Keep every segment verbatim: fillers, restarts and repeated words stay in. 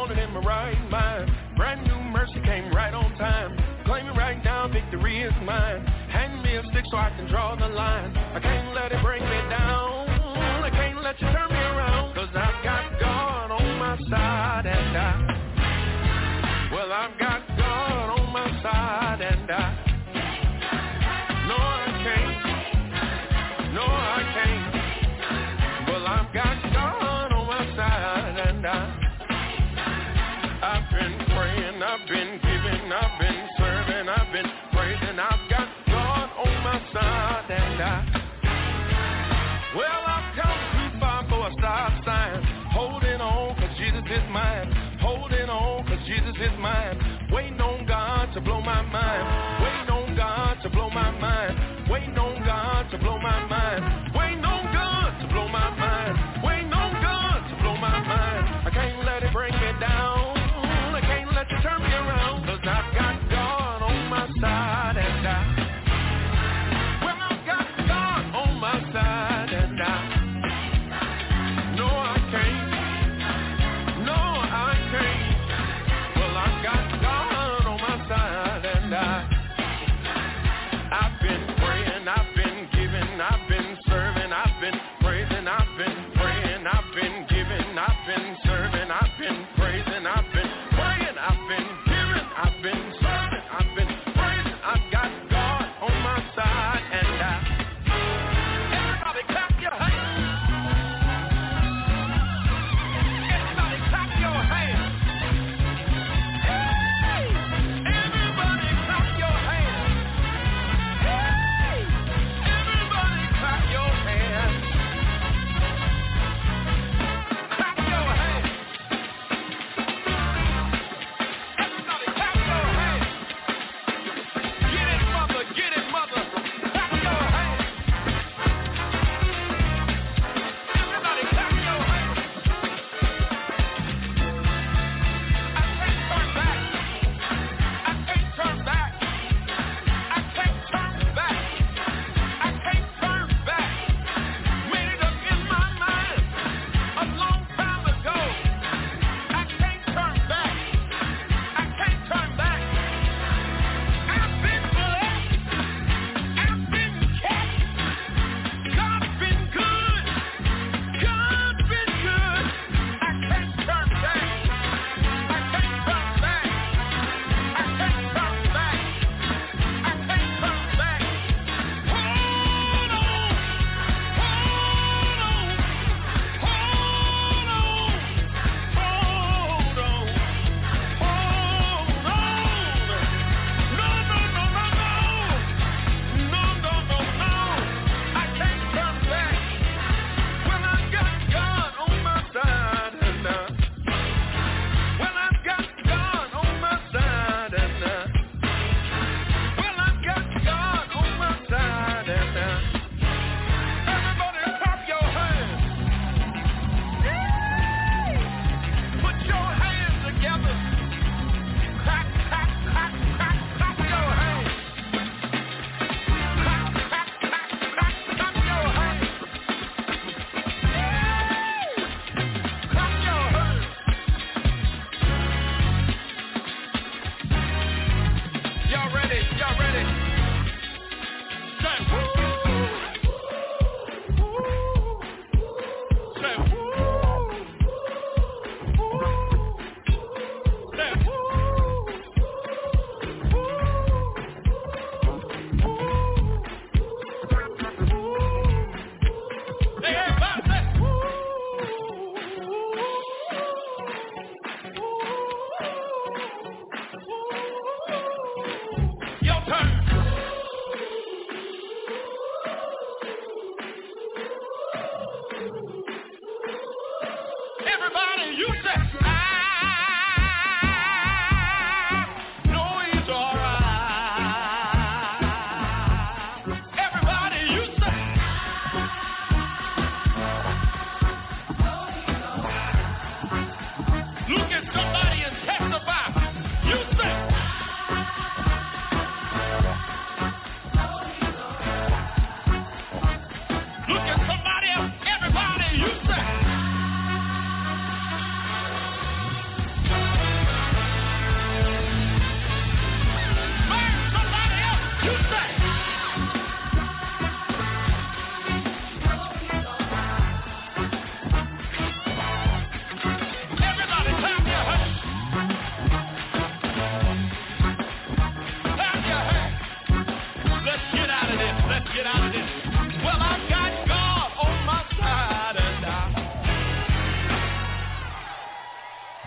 morning in my right mind. Brand new mercy came right on time. Claim it right now, victory is mine. Hand me a stick so I can draw the line. I can't let it bring me down. I can't let you turn me around. Cause I've got God on my side and I, well, I've got God on my side and I, no, I can't, no, I can't. Well, I've got God on my side and I, I've been praying, I've been giving, I've been serving, I've been praising. I've got God on my side and I, well, I've come too far for a stop sign. Holding on cause Jesus is mine. Holding on cause Jesus is mine. Waiting on God to blow my mind. Waiting on God to blow my mind. Waiting on God to blow my mind. Waiting on God to blow my mind. Waiting on God to blow my mind. I can't let it bring me down. I can't let you turn me around. Cause I've got God on my side and I, well, I've got God on my side and I, no, I can't. No, I can't. Well, I've got God on my side and I,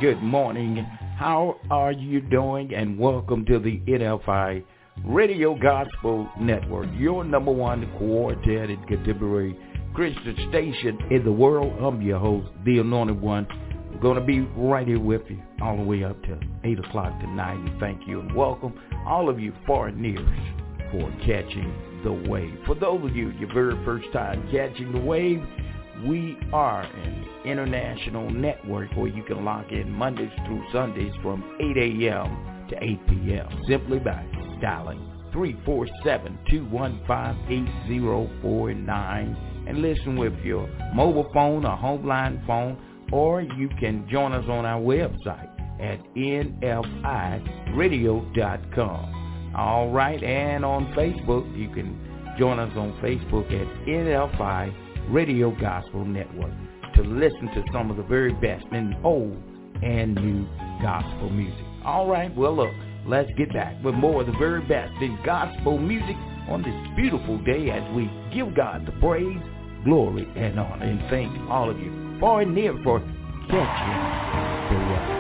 good morning. How are you doing? And welcome to the N F I Radio Gospel Network, your number one quartet and contemporary Christian station in the world. I'm your host, the Anointed One. I'm going to be right here with you all the way up to eight o'clock tonight. And thank you and welcome all of you far and near for catching the wave. For those of you, your very first time catching the wave, we are an international network where you can log in Mondays through Sundays from eight a.m. to eight p.m. simply by dialing three four seven, two one five, eight zero four nine and listen with your mobile phone or homeline phone, or you can join us on our website at N F I radio dot com. All right, and on Facebook, you can join us on Facebook at N F I Radio Gospel Network to listen to some of the very best in old and new gospel music. All right, well, look, let's get back with more of the very best in gospel music on this beautiful day as we give God the praise, glory, and honor. And thank all of you far and near for catching the wave.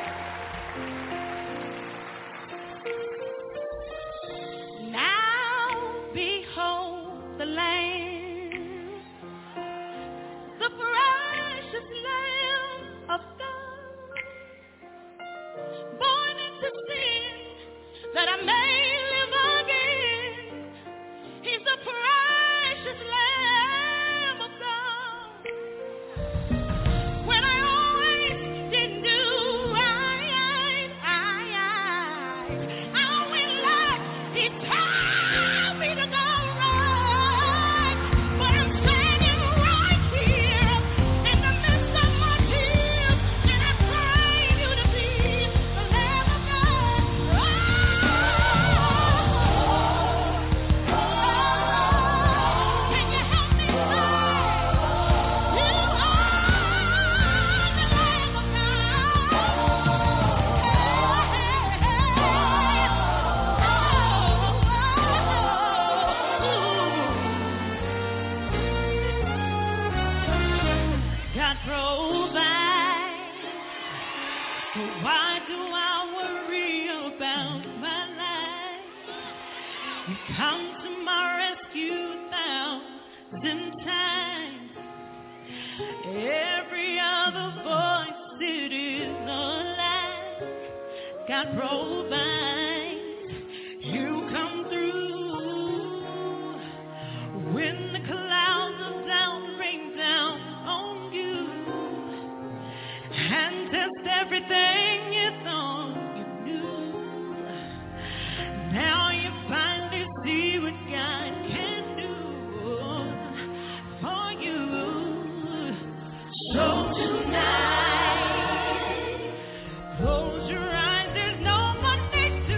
That I may live again. He's the precious Lamb of God. When I always didn't do right, I, I, I went like He told me to go right. But I'm standing right here in the midst of my tears, and I crave You to be the Lamb of God. God provides, so why do I worry about my life? You come to my rescue a thousand times. Every other voice, it is a lie. God provides, You come through when the clouds of doubt rain down on you and test everything you thought you knew. Now you finally see what God can do for you. So tonight, close your eyes, there's no more need to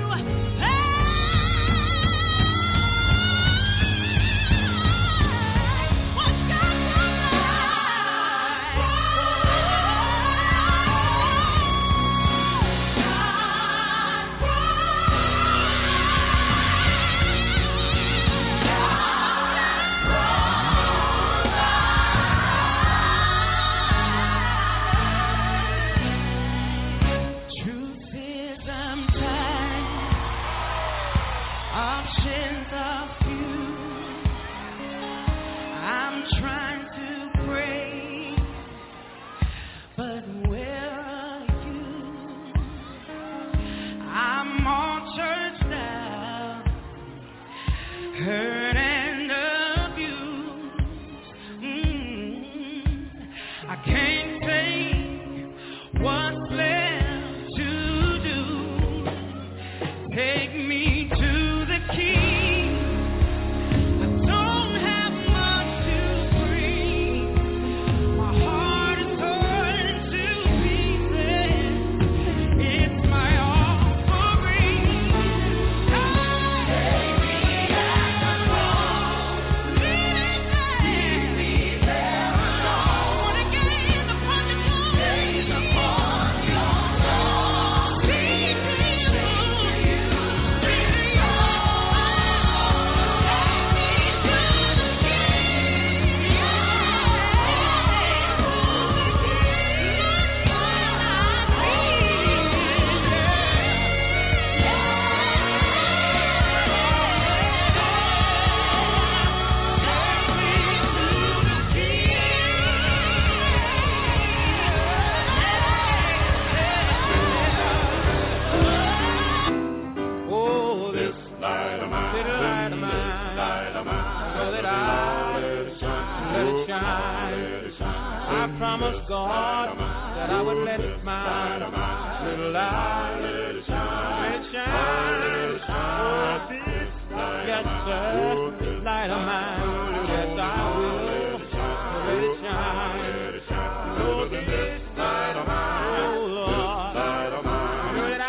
promised God that I would let my little light, let it shine, let it shine. Yes, sir, this light of mine, yes, I will let it shine. Oh, this light of mine, oh Lord, let it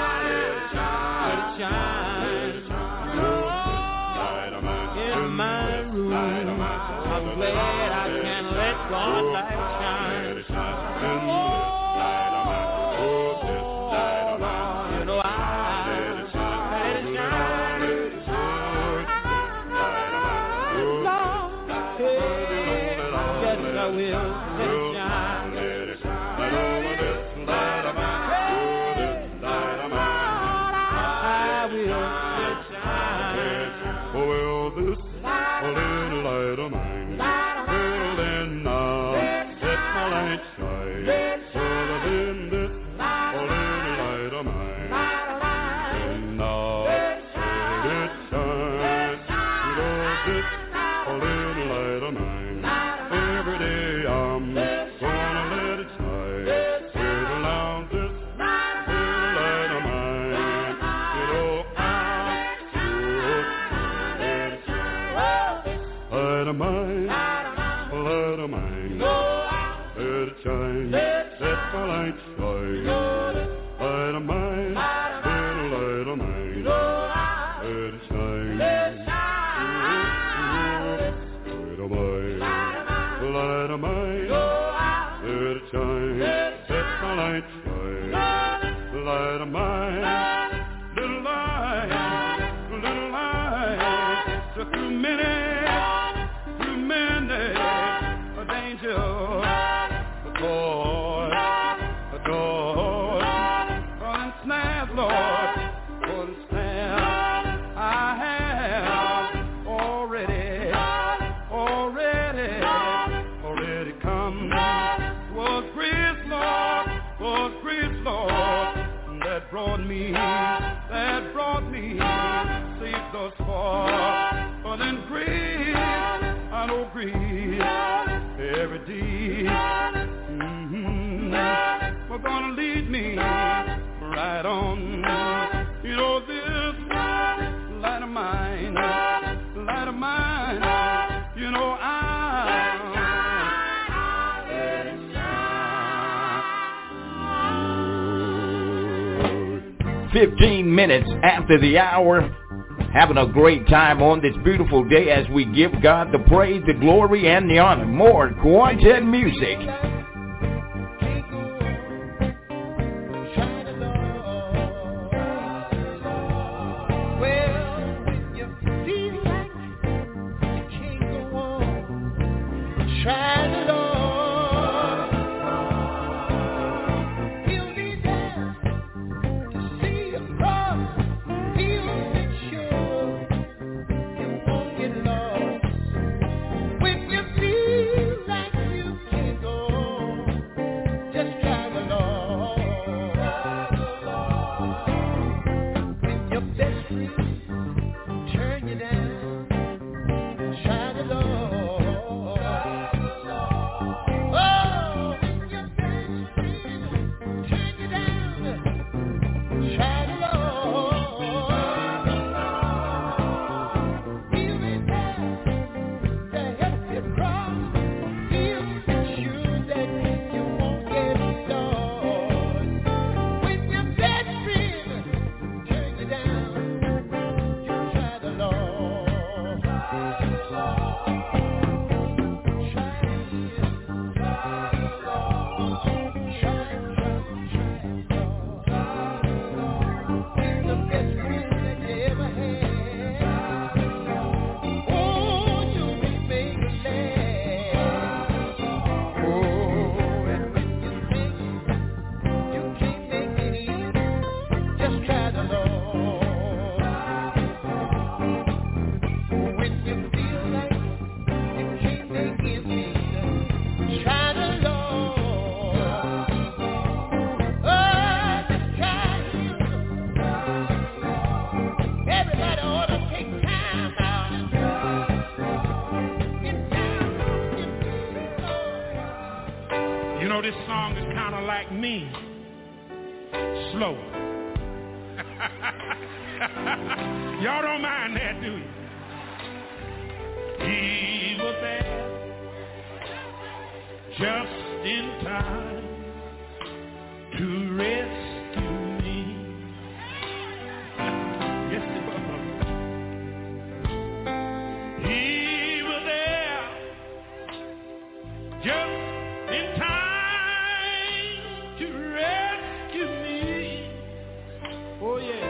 shine. Oh, in my room, I'm glad I can let God's light shine. Oh, you know I let it shine. Lord, hey, yes I will let it shine. I will let it shine. Well, this little light of mine, well then now let my light shine. Well then this little light of mine, and now let it shine. You know this little light of mine, every day I'm gonna let it shine. Well now this little light of mine, you know light of mine, light of mine, let it shine, let my light shine. Light of mine, little light of mine, let it shine. Light of mine, light of mine, let it shine, let my light shine. Light of mine, little light, little light, just a minute. Danger, the Lord, the Lord, running snares, Lord, for the snare I have already, already, already come. Was grace, Lord, was grace, Lord, that brought me, that brought me safe thus far. But then grace, I know grace. Every day, mm-hmm, we're gonna lead me right on. You know this light of mine, light of mine. You know I let it shine. fifteen minutes after the hour. Having a great time on this beautiful day as we give God the praise, the glory, and the honor. More Quartet music. When you feel like you can't go me slow. Y'all don't mind that, do you? He was there just in time to rescue me. Yes, he was. He was there just in time to rescue me. Oh, yeah.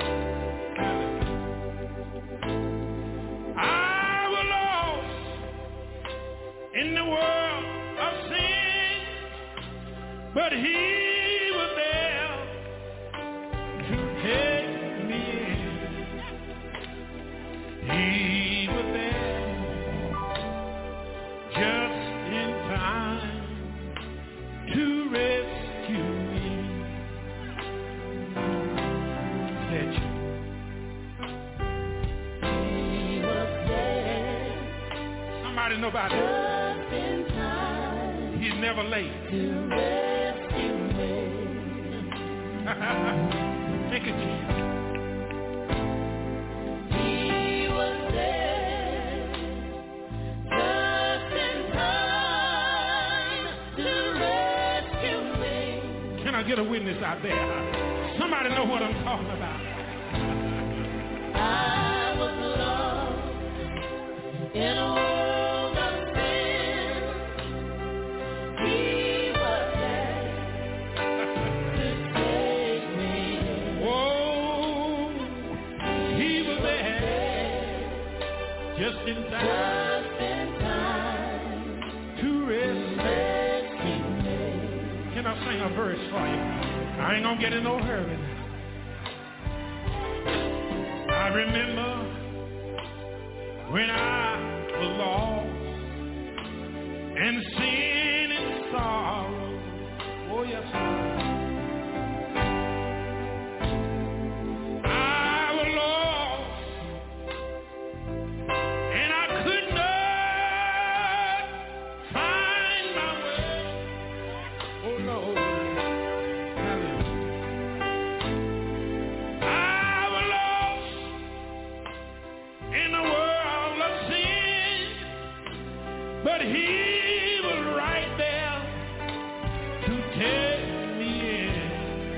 I was lost in the world of sin, but he was there to take me in. He was there just in time to rescue me. Said you. He was there. Somebody know about it. Just in time. He's never late. To rescue me. Take it, Jesus. He was there just in time to rescue me. Can I get a witness out there? Somebody know what I'm talking about. I was lost in a world of sin. He was there to take me in. Oh, he was there just in time, just in time to rescue me. Can I sing a verse for you? I ain't gonna get in no hurry. I remember when I was lost and sin and sorrow. Oh yes, I was lost and I could not find my way. Oh Lord. But he was right there to take me in.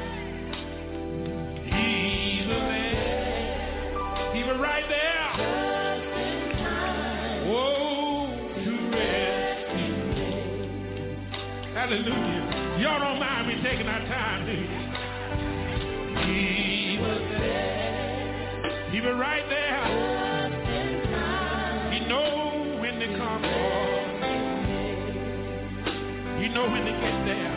He was there. He was right there. Just in time. Oh, to rescue me. Hallelujah. Y'all don't mind me taking our time, do you? He was there. He was right there. Just in time. He knows when to come for. You know when they get there.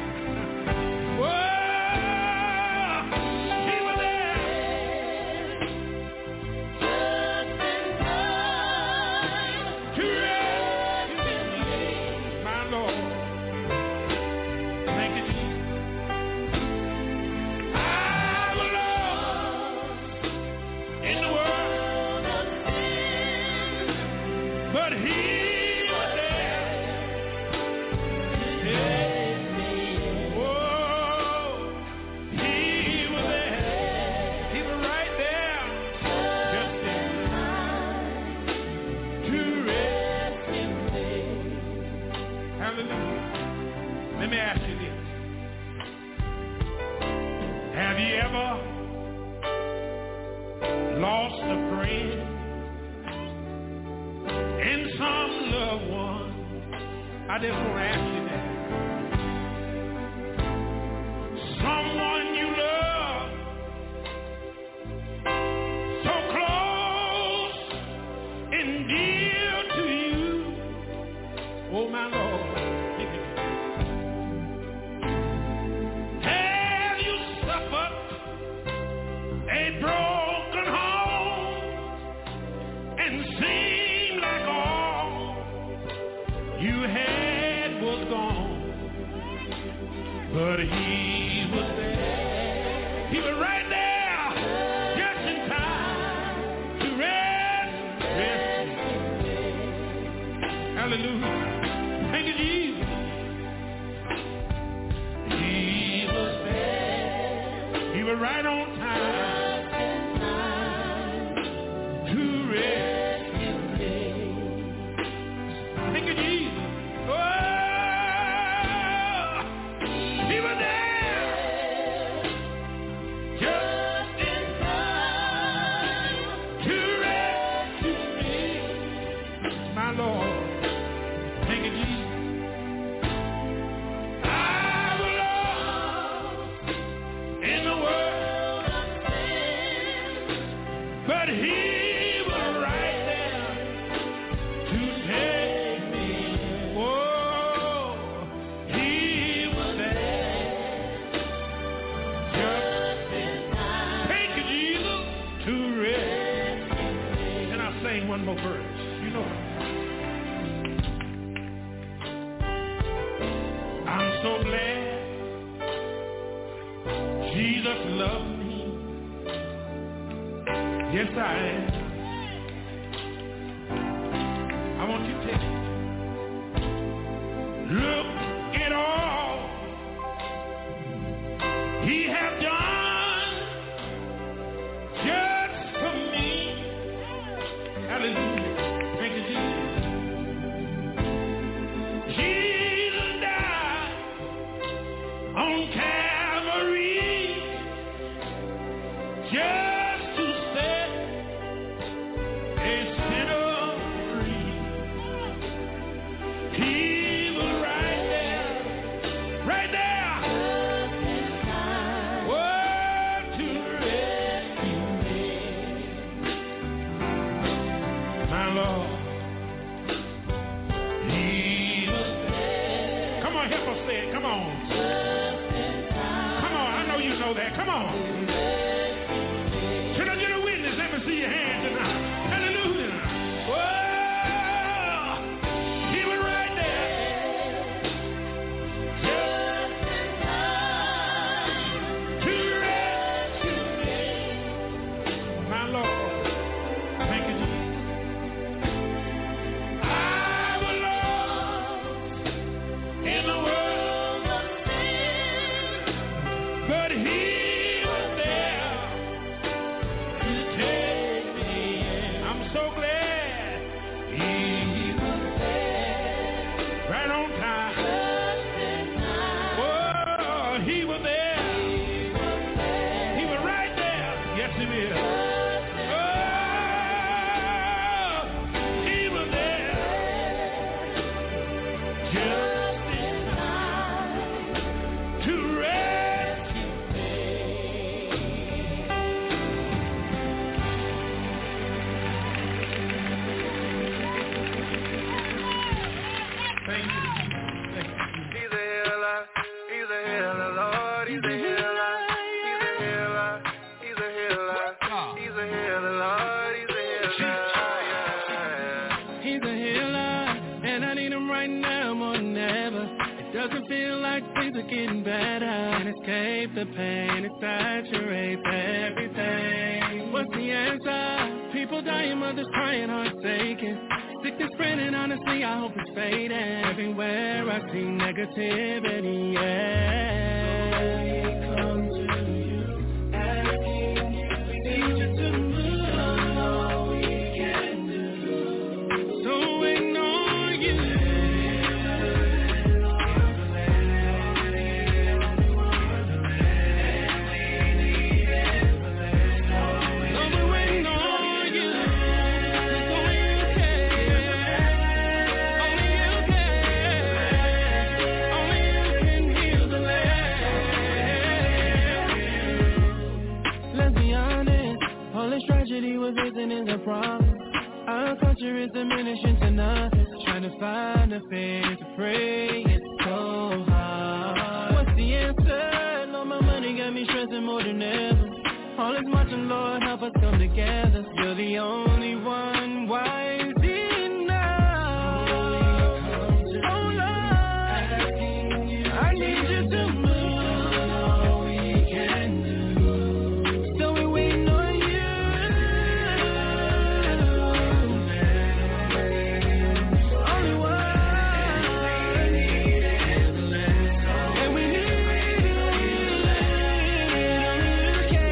Whoa, he was there. Just in time to rescue me. My Lord. Thank you, Jesus. I was lost in the world of sin, but he Let me ask you this. Have you ever lost a friend and some loved one? I just want to ask you that. Someone you love so close and dear to you. Oh my Lord. Broken home and seemed like all you had was gone, but he was there. He was right there, just in time to rest, rest. Hallelujah. Thank you, Jesus. He was right on time to rescue me. Thank you, Jesus. Oh, he was there just in time to rescue me. My Lord. Thank you, Jesus. I was lost in the world of sin, but he was right there to take me. Oh, he was there just in time. Thank you, Jesus, to rescue me. And I'll sing one more verse. You know it. I'm so glad Jesus loved me. Yes, I am. I want you to take it. Look at all he has done just for me. Hallelujah. Thank you, Jesus. Jesus died on Calvary just to set a sinner free. He was right there, right there, oh, to rescue me. My Lord, he was there. Come on, help us say it. Come on. Come on, I know you know that. Come on. Can I get a witness? Let me see your hand tonight. Hallelujah. Whoa, he was right there. Just in time to rescue me. My Lord, thank you, Jesus. I was lost in the world of sin, but he was there to take me in. I'm so glad he was there, right on time. Oh, he was there. He was right there. Yes, he is. Oh, he was there just in time to rescue me. Thank you. Thank you. He's a healer, he's a healer, Lord, he's a healer, he's a healer, he's a healer, he's a healer, Lord, he's a healer, yeah. He's a healer, and I need him right now more than ever. It doesn't feel like things are getting better. Can't escape the pain, it saturates everything. What's the answer? People dying, mothers crying, hearts aching. Sickness spreading, honestly, I hope it's fading. Everywhere I see negativity, yeah. Come to you, asking you, we need you to move. All we can do. So ignore you. Tragedy was raising is a problem. Our culture is diminishing to nothing. Trying to find a faith to pray, it's so hard. What's the answer? Lord, my money got me stressing more than ever. All is much and Lord, help us come together. You're the only one wise enough. Oh Lord, I need you to move. All we can do. So we wait on you.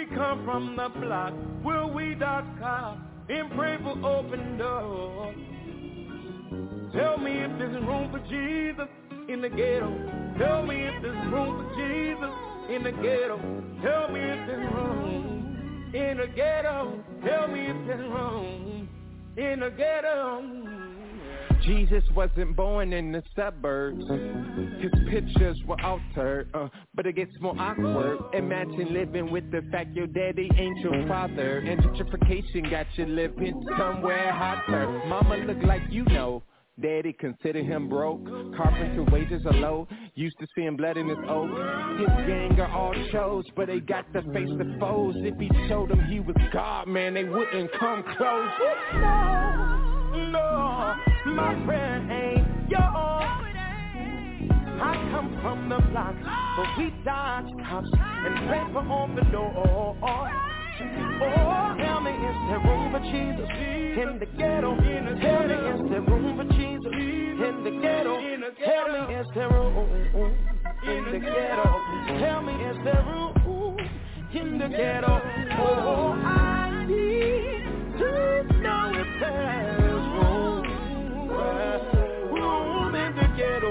come from the block where we dot com and pray for open doors. Tell me if there's room for Jesus in the ghetto. Tell me if there's room for Jesus in the ghetto. Tell me if there's room in the ghetto. Tell me if there's room in the ghetto. Jesus wasn't born in the suburbs. His pictures were altered, uh, but it gets more awkward. Imagine living with the fact your daddy ain't your father, and gentrification got you living somewhere hotter. Mama look like you know. Daddy consider him broke. Carpenter wages are low. Used to seeing blood in his oak. His gang are all shows, but they got to face the foes. If he showed them he was God, man, they wouldn't come close. No, no, my friend ain't yours. I come from the block, but we dodge cops and paper on the door. Oh, tell me, is there room for Jesus in the ghetto? Tell me, is there room for Jesus in the ghetto? Tell me, is there room in the ghetto? Tell me, is there room in the ghetto? Oh, I need to know if there's room, room in the ghetto,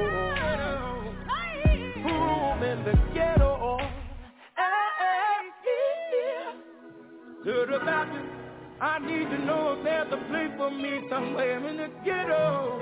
room in the ghetto. To the Baptist, I need to know if there's a place for me somewhere in the ghetto.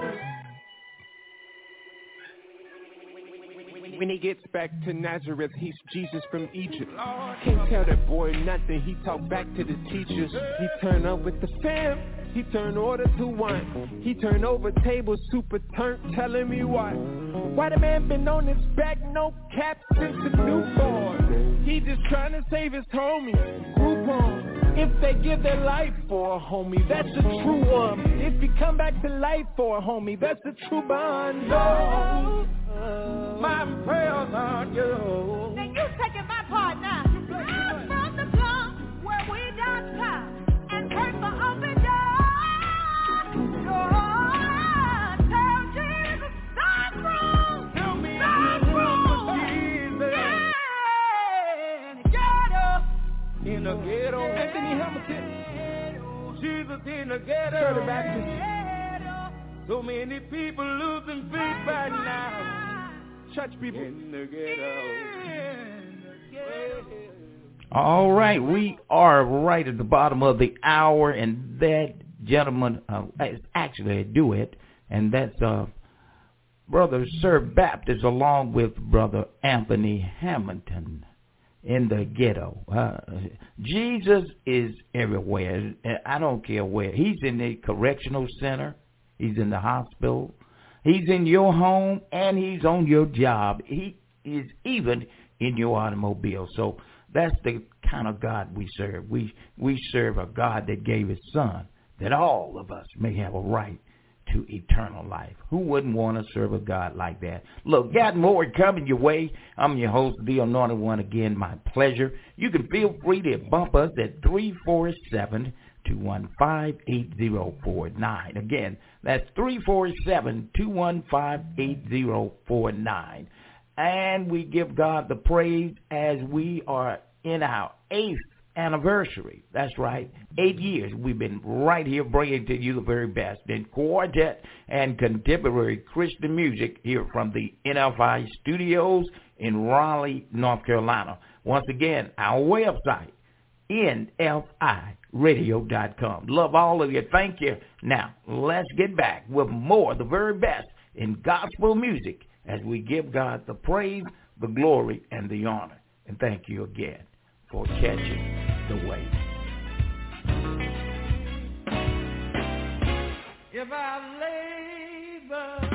When he gets back to Nazareth, he's Jesus from Egypt. Can't tell that boy nothing, he talk back to the teachers. He turn up with the fam, he turn order to one. He turn over tables, super turnt, telling me why. Why the man been on his back, no cap since the newborn. He just trying to save his homies, Groupon. If they give their life for a homie, that's a true one. If you come back to life for a homie, that's a true bond. No, my prayers are you. Then you taking my part now. I'm from the block where we dot com and pray for open doors. Lord, tell Jesus, stop room. Tell me stop room. Jesus. Yeah, in the ghetto. In the ghetto. Anthony Hamilton. Jesus in the ghetto. Turn it back to so many people losing faith right now. Church people in the ghetto. All right, we are right at the bottom of the hour, and that gentleman uh, is actually a duet, and that's uh, Brother Sir Baptist along with Brother Anthony Hamilton in the ghetto. Uh, Jesus is everywhere. I don't care where. He's in the correctional center. He's in the hospital. He's in your home, and he's on your job. He is even in your automobile. So that's the kind of God we serve. We we serve a God that gave his son, that all of us may have a right to eternal life. Who wouldn't want to serve a God like that? Look, got more coming your way. I'm your host, the Anointed One. Again, my pleasure. You can feel free to bump us at three four seven, two one five, eight zero four nine. Again, that's three four seven, two one five, eight zero four nine. And we give God the praise as we are in our eighth anniversary. That's right. Eight years we've been right here bringing to you the very best in quartet and contemporary Christian music here from the N F I studios in Raleigh, North Carolina. Once again, our website, N F I radio dot com. Love all of you. Thank you. Now, let's get back with more of the very best in gospel music as we give God the praise, the glory, and the honor. And thank you again for catching the way. If I labor,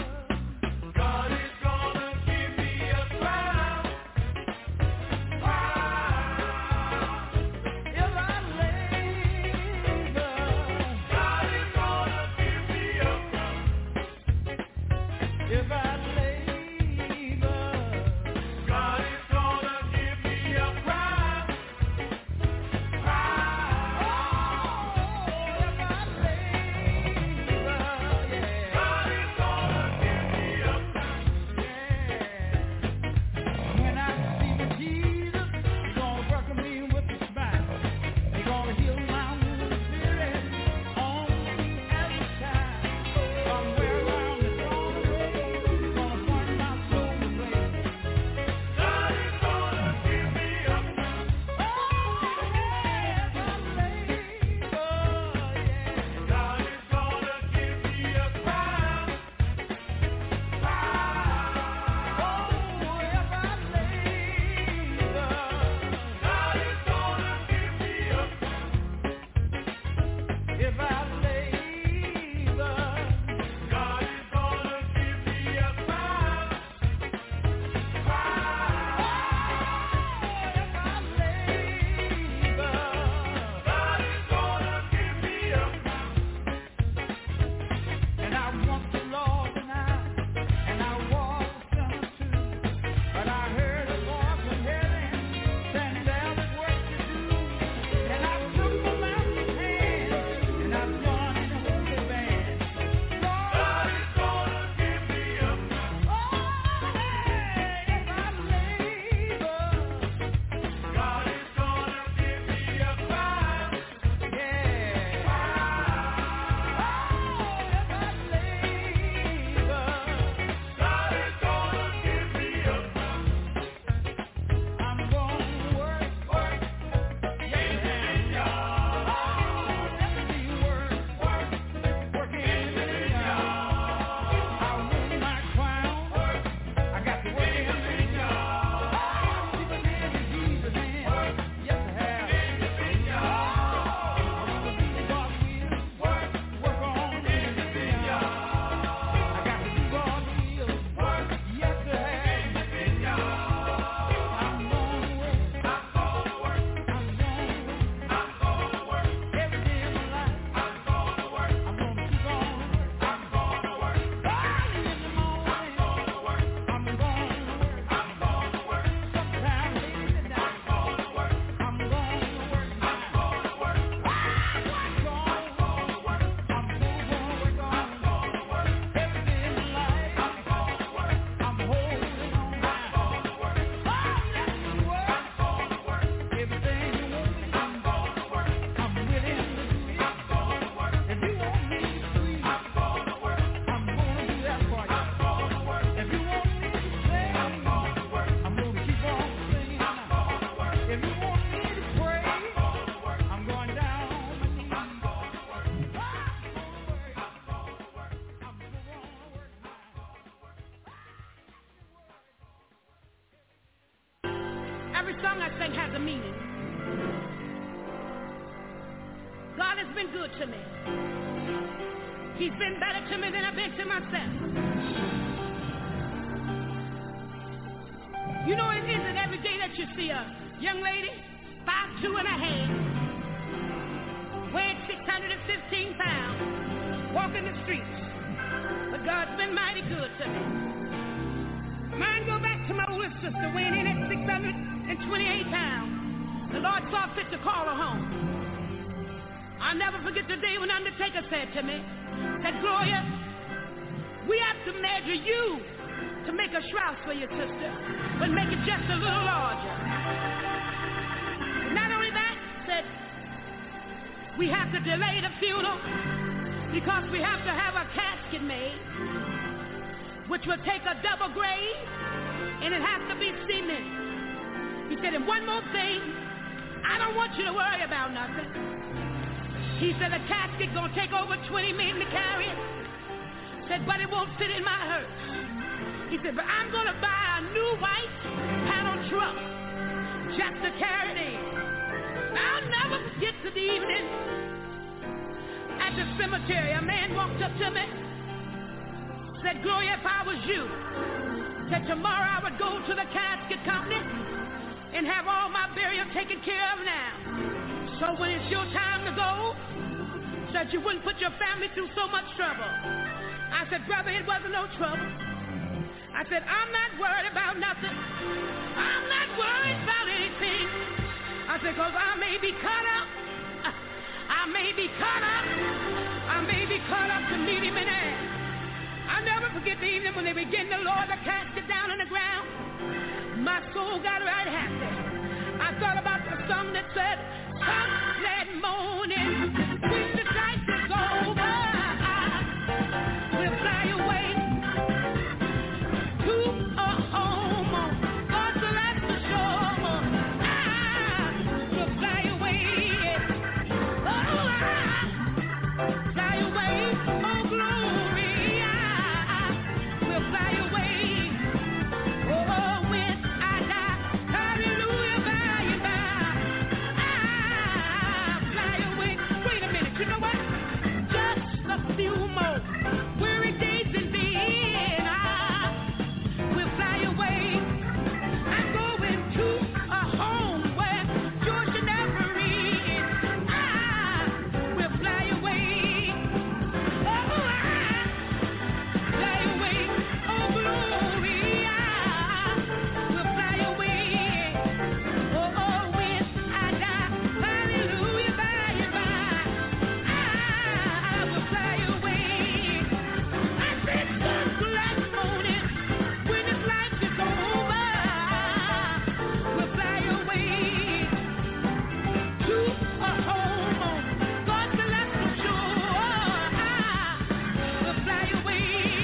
God's been good to me. He's been better to me than I've been to myself. You know, it isn't every day that you see a young lady, five two and a half, weighing six hundred fifteen pounds, walking the streets. But God's been mighty good to me. Mine go back to my older sister, weighing in at six hundred twenty-eight pounds. The Lord saw fit to call her home. I'll never forget the day when Undertaker said to me, said, Gloria, we have to measure you to make a shroud for your sister, but make it just a little larger. Not only that, said, we have to delay the funeral because we have to have a casket made, which will take a double grave, and it has to be cemented. He said, and one more thing, I don't want you to worry about nothing. He said, the casket gonna take over twenty men to carry it. Said, but it won't fit in my hearse. He said, but I'm gonna buy a new white panel truck just to carry it in. I'll never forget to the evening at the cemetery. A man walked up to me, said, Gloria, if I was you, said tomorrow I would go to the casket company and have all my burial taken care of now. So when it's your time to go, said you wouldn't put your family through so much trouble. I said, brother, it wasn't no trouble. I said, I'm not worried about nothing. I'm not worried about anything. I said, because I may be cut up. I may be cut up. I may be cut up to meet him in air. I'll never forget the evening when they began to lower the casket down on the ground. My soul got right happy. I thought about the song that said, some glad morning, when the night is over, we'll fly away to a home on God's Alaska shore. We'll fly away, oh, fly away, oh glory, we'll fly away, oh when I die, hallelujah, by and by, fly away. Wait a minute, you know what? Just a few more weary days and then I will fly away. I'm going to a home where Georgia never is. I will fly away. Oh, I fly away. Oh, glory. I will fly away. Oh, oh, when I die, hallelujah, by and by, I will fly away. I said, just last morning, when this life is over, we'll fly away to a home on God's Alaska shore. We'll fly away,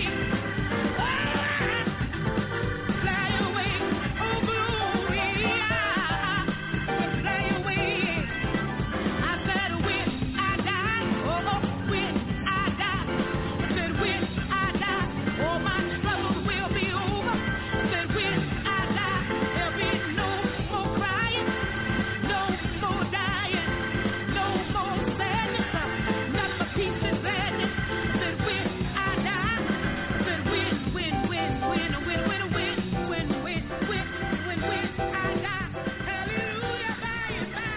fly away, oh glory. We'll fly away. I said when I die, oh when I die, said when I die, all my troubles will be over. Said when I die, there'll be no more crying, no more dying, no more sadness, not the peace and gladness. Said when I die, said when, when, when, when, when, when, when, when, when, when, when, when I die, hallelujah, by and by,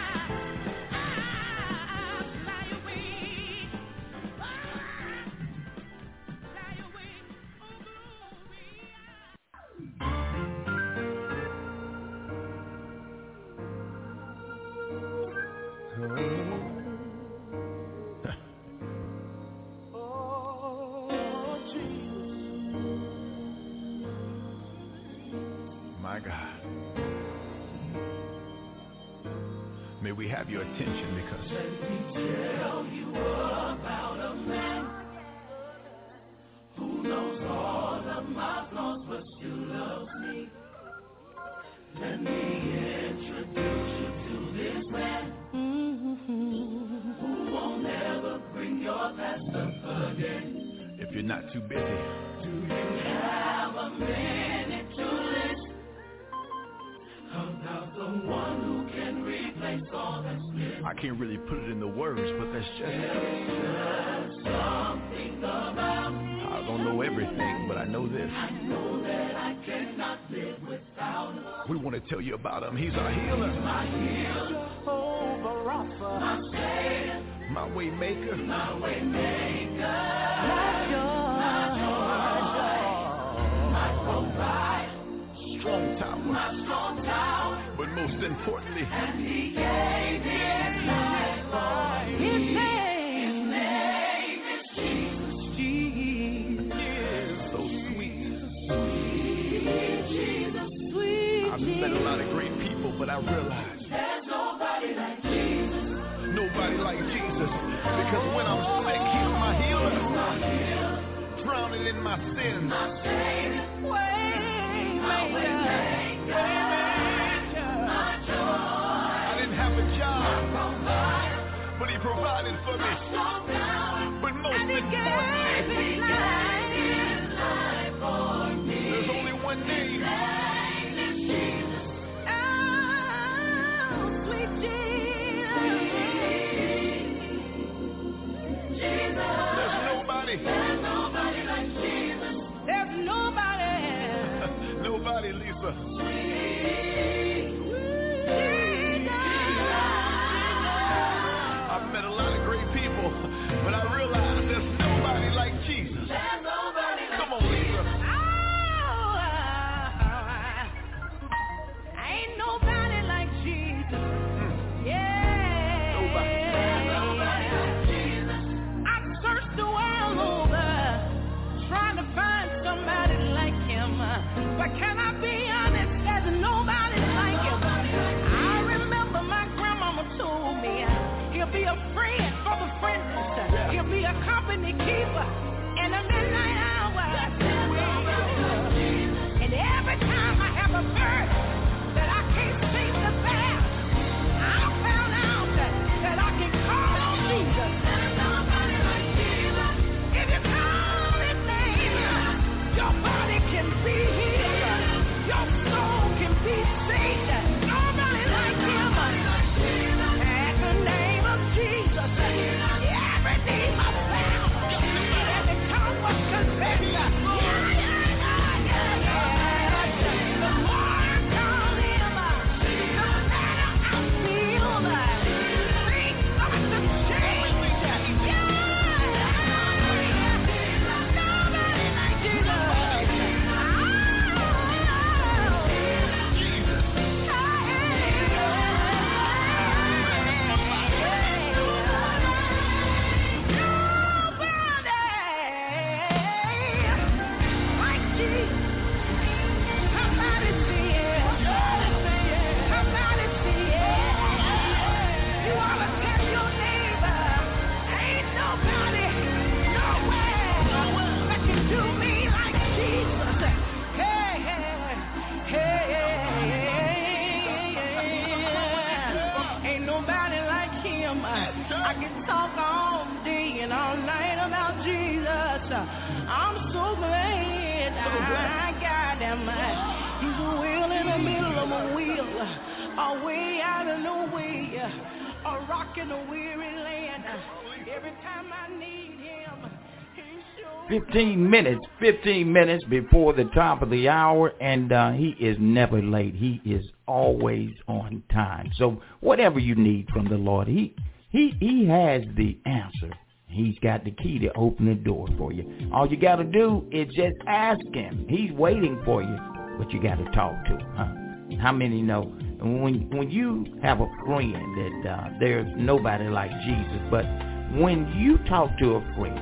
I'll fly away, fly away, oh glory. Oh, Jesus. My God. May we have your attention because Tell you about a man who knows all of my flaws but still loves me. Let me introduce you to this man who won't ever bring your past up again. if you're not too busy, Do you have a minute to listen about the one who can replace I can't really put it in the words, but that's just I don't know everything, but I know this. We want to tell you about him. He's our healer, Jehovah Rapha, my way maker, my way maker, my joy, my provider, strong tower, my strong tower, but most importantly, and he gave his life for me. His name, his name is Jesus. Jesus, so sweet, sweet Jesus, sweet. I've met a lot of great people, but I realize there's nobody like Jesus. Nobody like Jesus, because when I'm sick, he's my healer. Drowning in my sins, my Savior, way maker, my joy. I didn't have a job, but he provided for me. But most importantly, he gave his life for me. There's only one name. Jesus. Oh, sweet Jesus. There's nobody. There's nobody like Jesus. There's nobody. Nobody, Lisa. I've met a lot of great people, but I realize there's nobody like Jesus. There's nobody like Come on, Lisa. Oh, ain't nobody like Jesus. Hmm. Yeah. Nobody. Nobody like Jesus. I searched the world over, trying to find somebody like him. But can I be honest? There's nobody like him. I remember my grandmama told me he'll be a friend for the friendless. He'll be a company keeper in the midnight hour. And every time I have a burden that I can't seem to bear, I found out that, that I can call on Jesus. There's nobody like Jesus. If you call his name, your body can be healed. Your soul can be saved. Nobody like him. At the name of Jesus, every knee must bow. Every tongue must confess. Yeah, yeah, yeah, yeah, yeah. The more I call him, the better I feel. Things start to change. Yeah, nobody like Jesus. I can talk all day and all night about Jesus. I'm so glad I got him. He's a wheel in the middle of a wheel, a way out of no way, a rock in a weary land. Every time I need him, he shows. fifteen minutes, fifteen minutes before the top of the hour, and uh, he is never late. He is always on time. So whatever you need from the Lord, he He he has the answer. He's got the key to open the door for you. All you got to do is just ask him. He's waiting for you, but you got to talk to him. Huh? How many know when when you have a friend that uh, there's nobody like Jesus, but when you talk to a friend,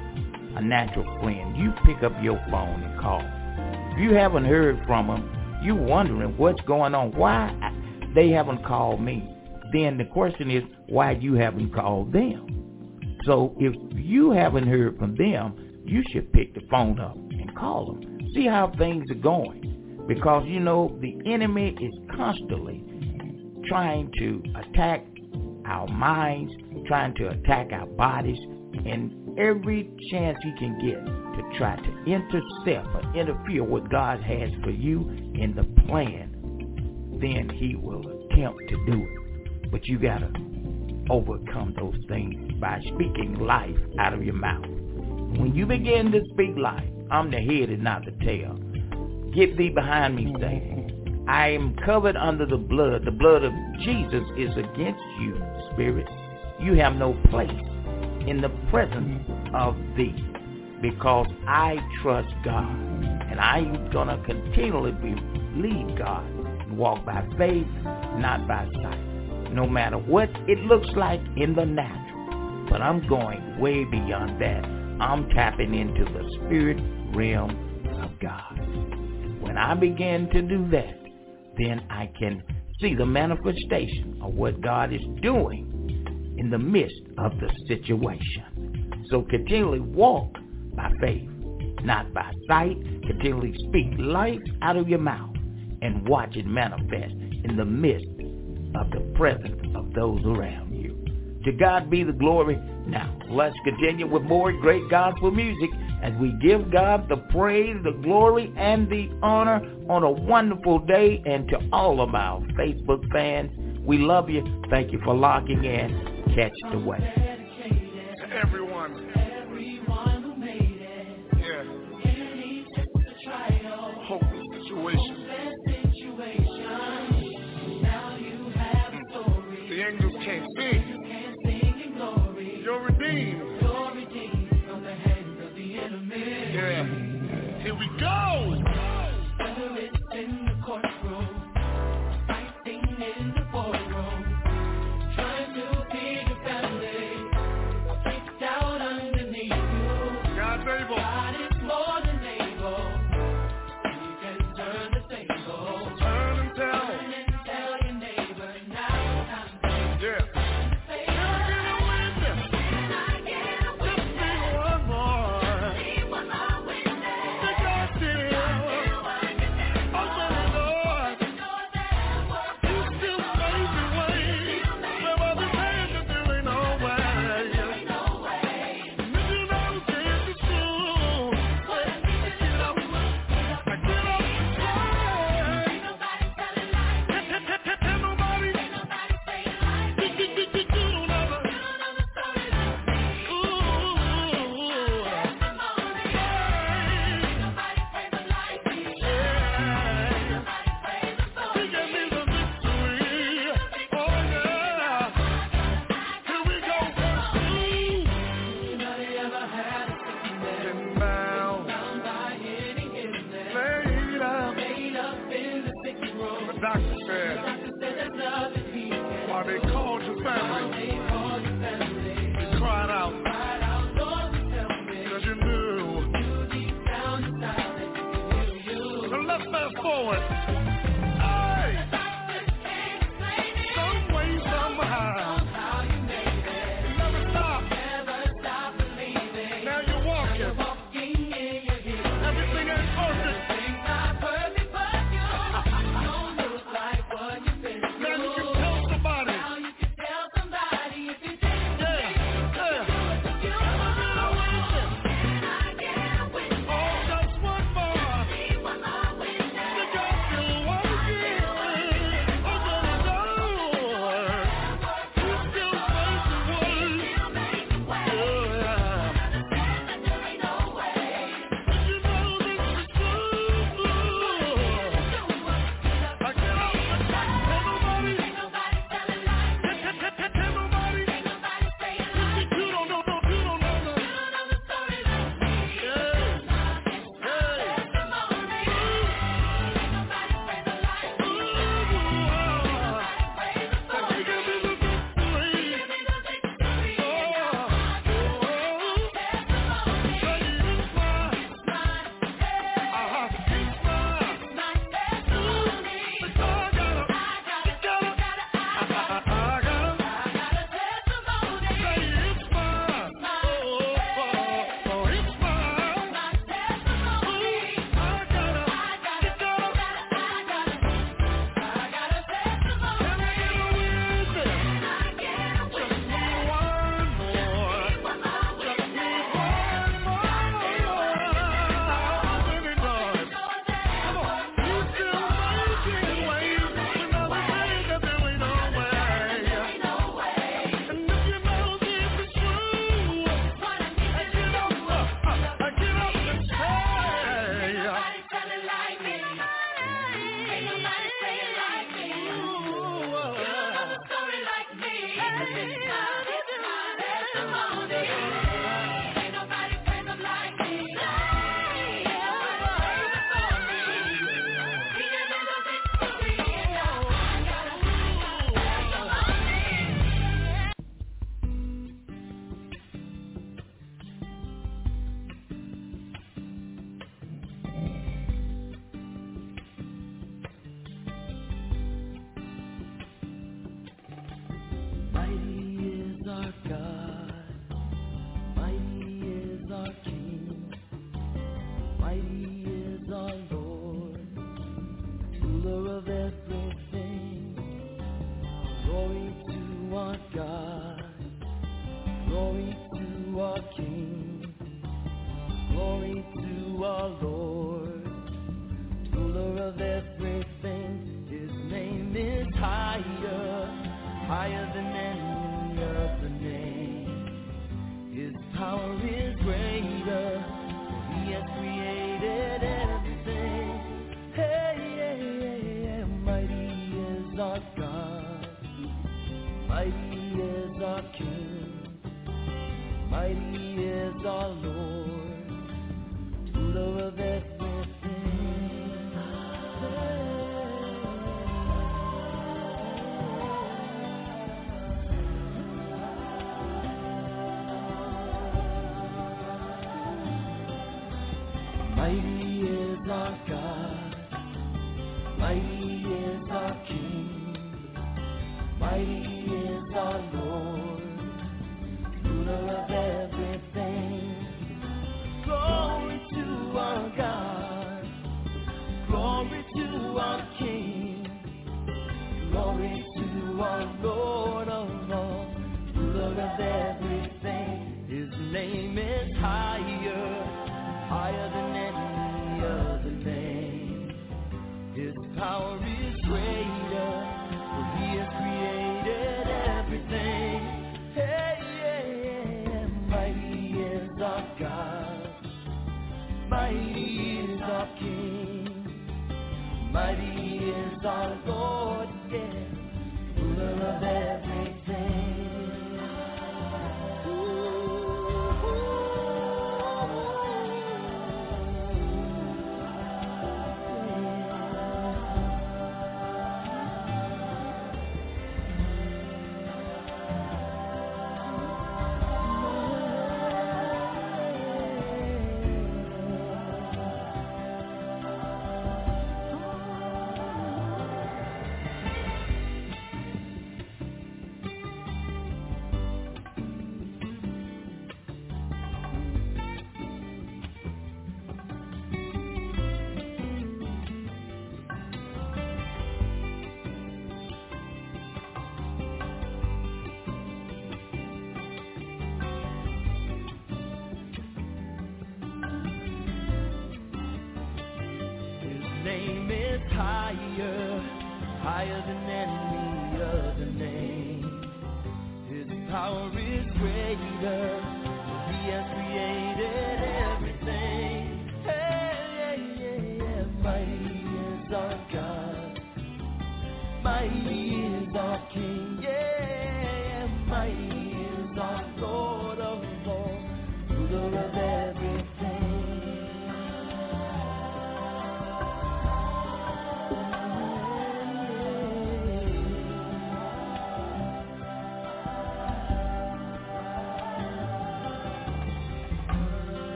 a natural friend, you pick up your phone and call. If you haven't heard from them, you're wondering what's going on. Why they haven't called me? Then the question is, why you haven't called them? So if you haven't heard from them, you should pick the phone up and call them. See how things are going. Because, you know, the enemy is constantly trying to attack our minds, trying to attack our bodies, and every chance he can get to try to intercept or interfere with what God has for you in the plan, then he will attempt to do it. But you got to overcome those things by speaking life out of your mouth. When you begin to speak life, I'm the head and not the tail. Get thee behind me, Satan. I am covered under the blood. The blood of Jesus is against you, spirit. You have no place in the presence of thee, because I trust God. And I'm going to continually believe God and walk by faith, not by sight. No matter what it looks like in the natural. But I'm going way beyond that. I'm tapping into the spirit realm of God. When I begin to do that, then I can see the manifestation of what God is doing in the midst of the situation. So continually walk by faith, not by sight. Continually speak life out of your mouth and watch it manifest in the midst of the presence of those around you. To God be the glory. Now, let's continue with more great gospel music as we give God the praise, the glory, and the honor on a wonderful day. And to all of our Facebook fans, we love you. Thank you for locking in. Catch the way. To everyone. Everyone who made it. Yeah. Any trial. Hopeless situation. Hopeless situation. Now you have a story. The angels can't sing. You can't sing in glory. You're redeemed. You're redeemed from the hands of the enemy. Yeah. Here we go. Whether it's in the courtroom, fighting in the boardroom, trying to feed your family, kicked out underneath you. God's able. God is more than able. He can turn the table. Turn and tell. Turn and tell your neighbor now it's time to Yeah. say, Can I get a witness? can I get a Just witness? be one more. Be one more witness. The God still. Still working there. Oh, Lord. You know that work. You still make me wait. Where others had to do ain't no way. No way. And if you know this is true, What a piece of get up. I get up and pray. Nobody telling lies. Ain't nobody. Nobody saying lies. You don't ever. You don't know the story like me. Ooh. Testimony. Nobody prays the lies. Yeah. Nobody prays the story. He gave me the victory. Oh, yeah. Here we go. Anybody ever had a sickness? Been bound, Bound by any illness? laid out. Laid up in the sick room. The doctor said, Doctor said there's nothing he can. while they called your family, They called your family. you cried out, Cried out, Lord, tell me. because you knew. You deep down inside that you knew you. Now let's fast forward. Hey! Doctors can't explain it. Some way, somehow. Somehow you made it. You never stop. Never stop believing. Now you're walking. Walking in your healing. Everything ain't perfect. Things not perfect, but you don't look like what you've been Now you through. can tell somebody. Now you can tell somebody if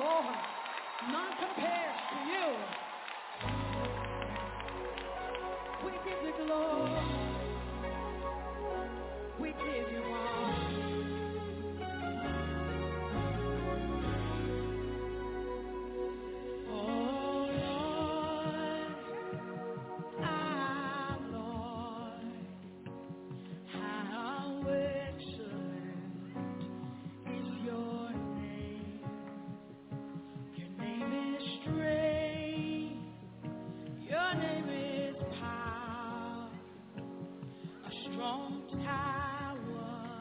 Lord. None compares to you. We give you glory. We give you honor. Oh Lord, our Lord, how excellent is your name. Your name is strength. Your name is power. A strong tower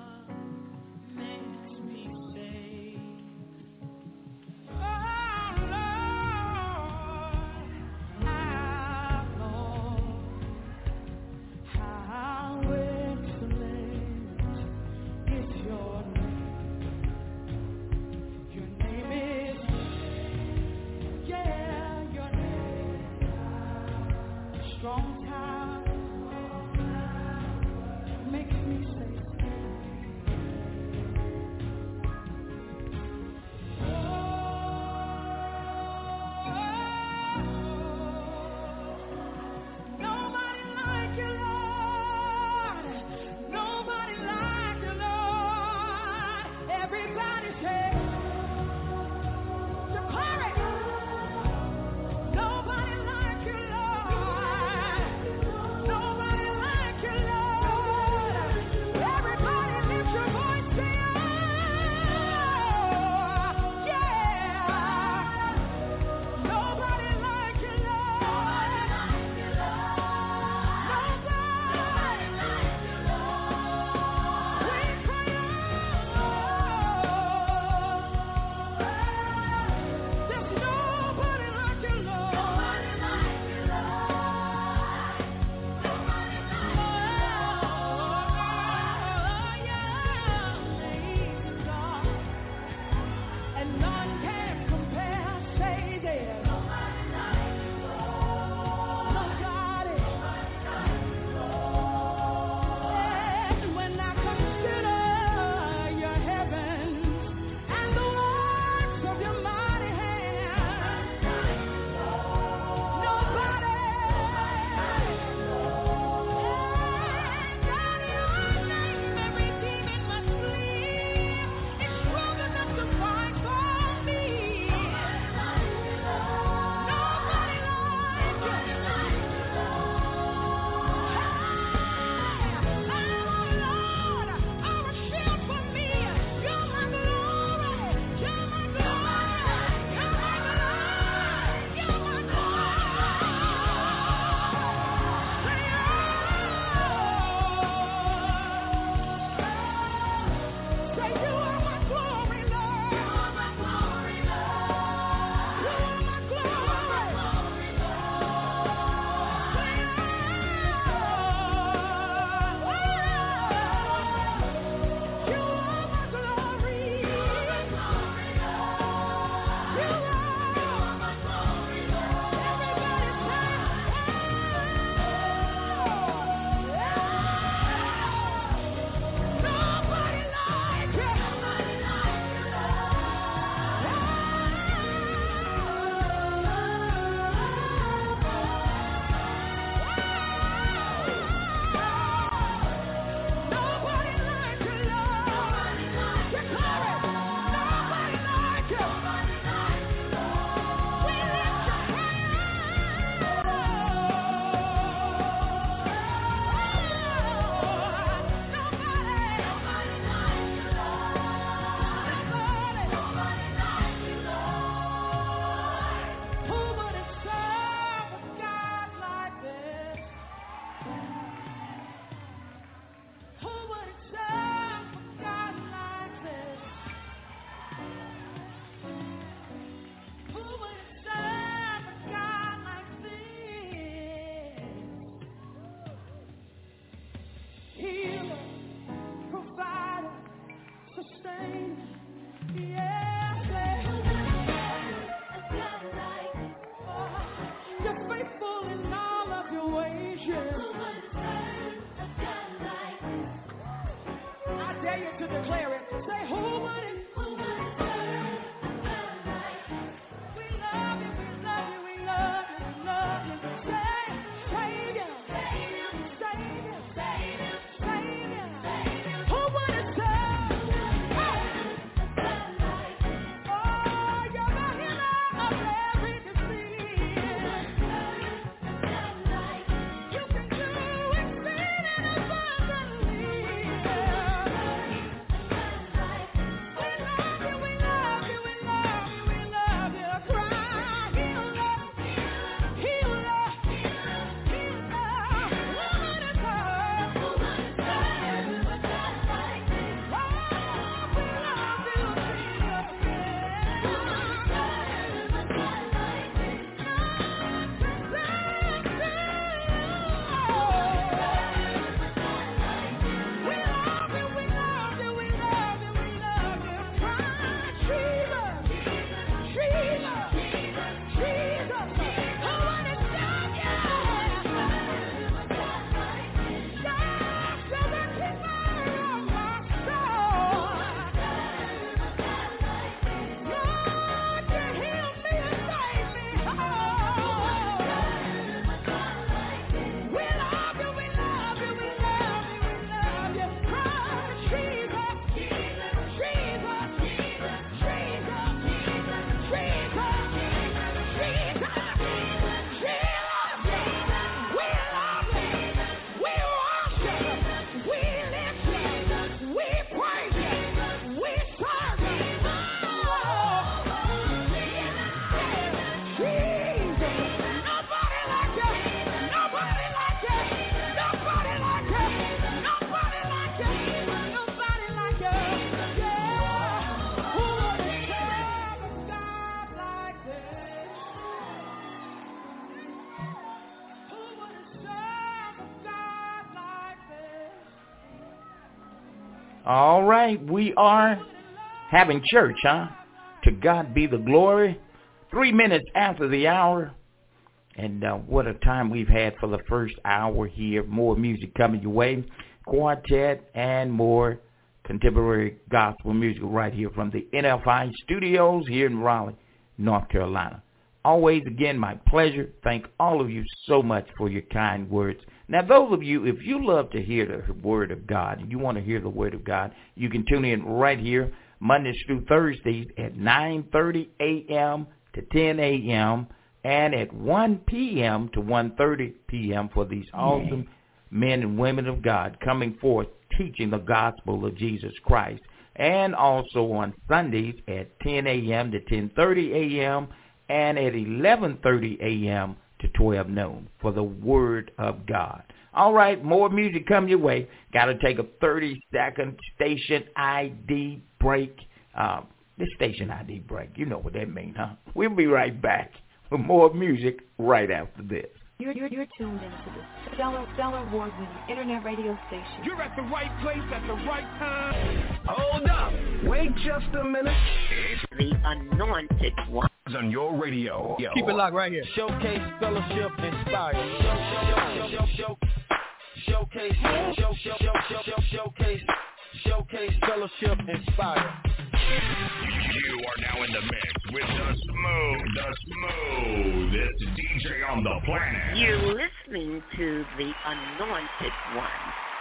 All right, we are having church, huh? To God be the glory. Three minutes after the hour. And uh, what a time we've had for the first hour here. More music coming your way. Quartet and more contemporary gospel music right here from the N F I studios here in Raleigh, North Carolina. Always, again, my pleasure. Thank all of you so much for your kind words. Now, those of you, if you love to hear the Word of God, and you want to hear the Word of God, you can tune in right here Mondays through Thursdays at nine thirty a.m. to ten a.m. and at one p.m. to one thirty p.m. for these awesome men and women of God coming forth teaching the gospel of Jesus Christ. And also on Sundays at ten a.m. to ten thirty a.m. and at eleven thirty a.m. to twelve noon for the Word of God. All right, more music coming your way. Got to take a thirty-second station I D break. Um, the station I D break, you know what that means, huh? We'll be right back with more music right after this. You're, you're, you're tuned into the Stellar, Stellar Award-winning internet radio station. You're at the right place at the right time. Hold up. Wait just a minute. It's the Anointed One. On your radio. Yo. Keep it locked right here. Showcase, fellowship, inspire. Show, show, show, show, showcase, show, show, show, show, show, showcase, showcase, fellowship, inspire. You are now in the mix with the smooth, the smoothest D J on the planet. You're listening to the Anointed One.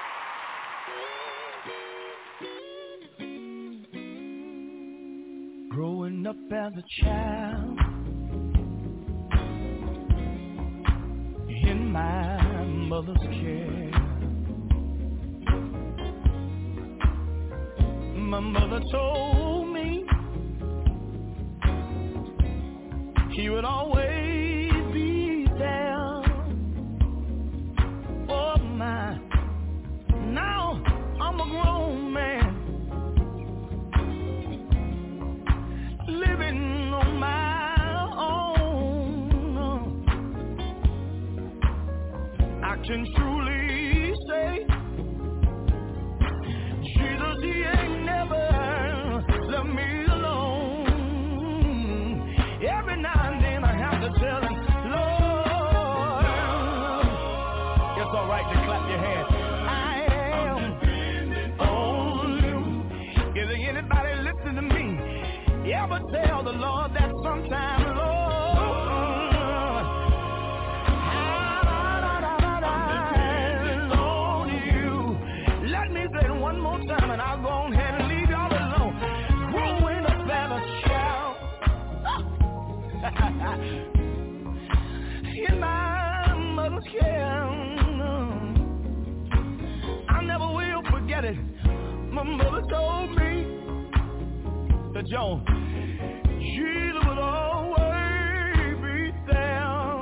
Growing up as a child in my mother's care, my mother told me he would always be there. Oh my, now I'm a grown man, living on my own. I can truly say, Jesus, he ain't never left me alone. Every now and then I have to tell him, Lord, it's all right to clap your hands. I am on you. Is there anybody listening to me? You ever tell the Lord that sometime, Lord, I'm on you? Let me say it one more time and I'll go ahead and leave y'all alone. Growing up as a child in my mother's care, I never will forget it. My mother told me that Joan, Jesus would always be there.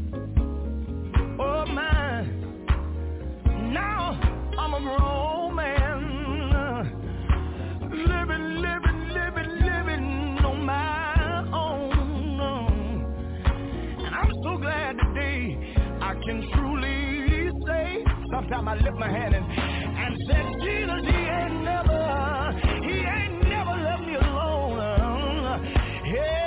Oh my, now I'm a grown man, living, living, living, living on my own. And I'm so glad today I can truly say, sometimes I lift my hand and, and say, Jesus, he ain't never, he ain't never left me alone. Hey.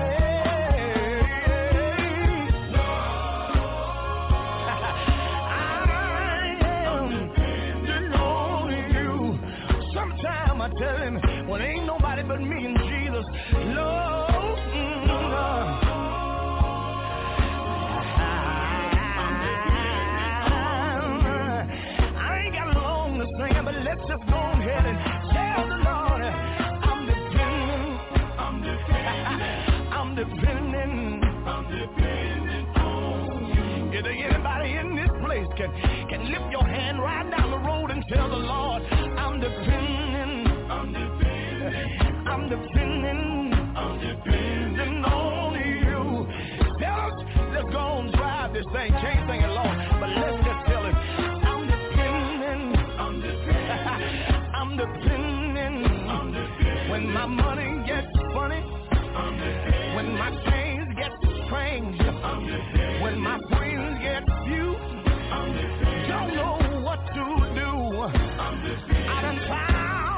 I tell him, well, ain't nobody but me and Jesus, Lord. Mm, uh, I ain't got long to sing, but let's just go ahead and tell the Lord, I'm depending, I'm depending, I'm depending, I'm depending on you. Is there anybody in this place can can lift your hand right down the road and tell the Lord, I'm depending. I'm depending, I'm depending, I'm depending on you. Tell us, let's go and drive this thing, can't sing it long, but let's just tell it. I'm depending, I'm depending, I'm depending, I'm depending. When my money gets funny, I'm depending. When my chains get strange, I'm depending. When my friends get few, I'm depending. Don't know what to do, I'm depending. I done found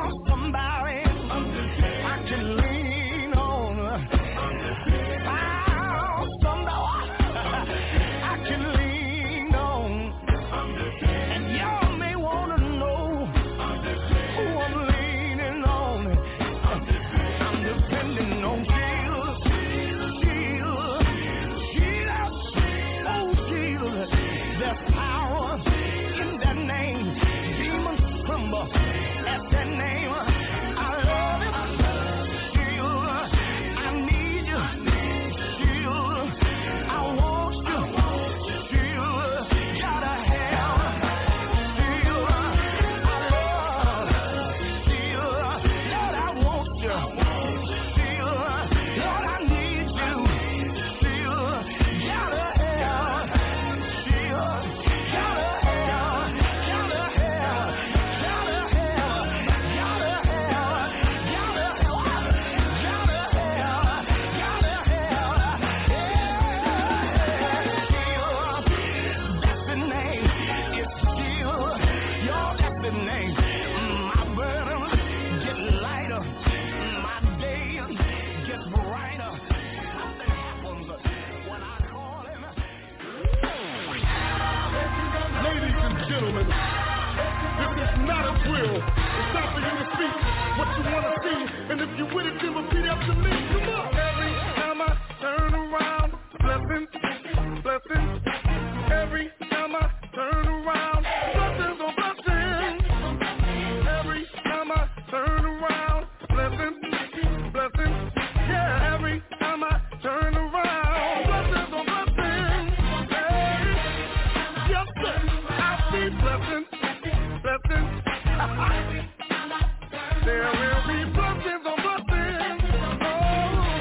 gentlemen, this is not a drill. It's time for you to speak what you want to see. And if you with it, then repeat after me. Come on. Every time I turn around, blessings, blessings. Every time I turn around, blessings on blessings. Every time I turn around, blessings, blessings. Yeah, every time I turn around, blessings on blessings. Hey, yes sir, I see blessings, blessings. There will be blessings on blessings. Oh.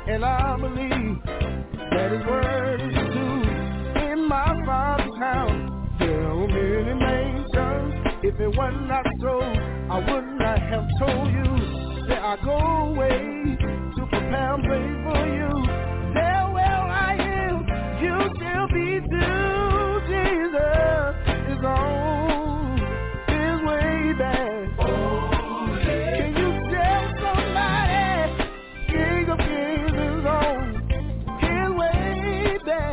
and I believe that his word is true. In my father's house there are many mansions. If it was not so, I would not have told you that I go away to prepare a place for you. There where I am, you shall be too. Jesus is on his way back. Can you tell somebody, King of Kings is on his way back?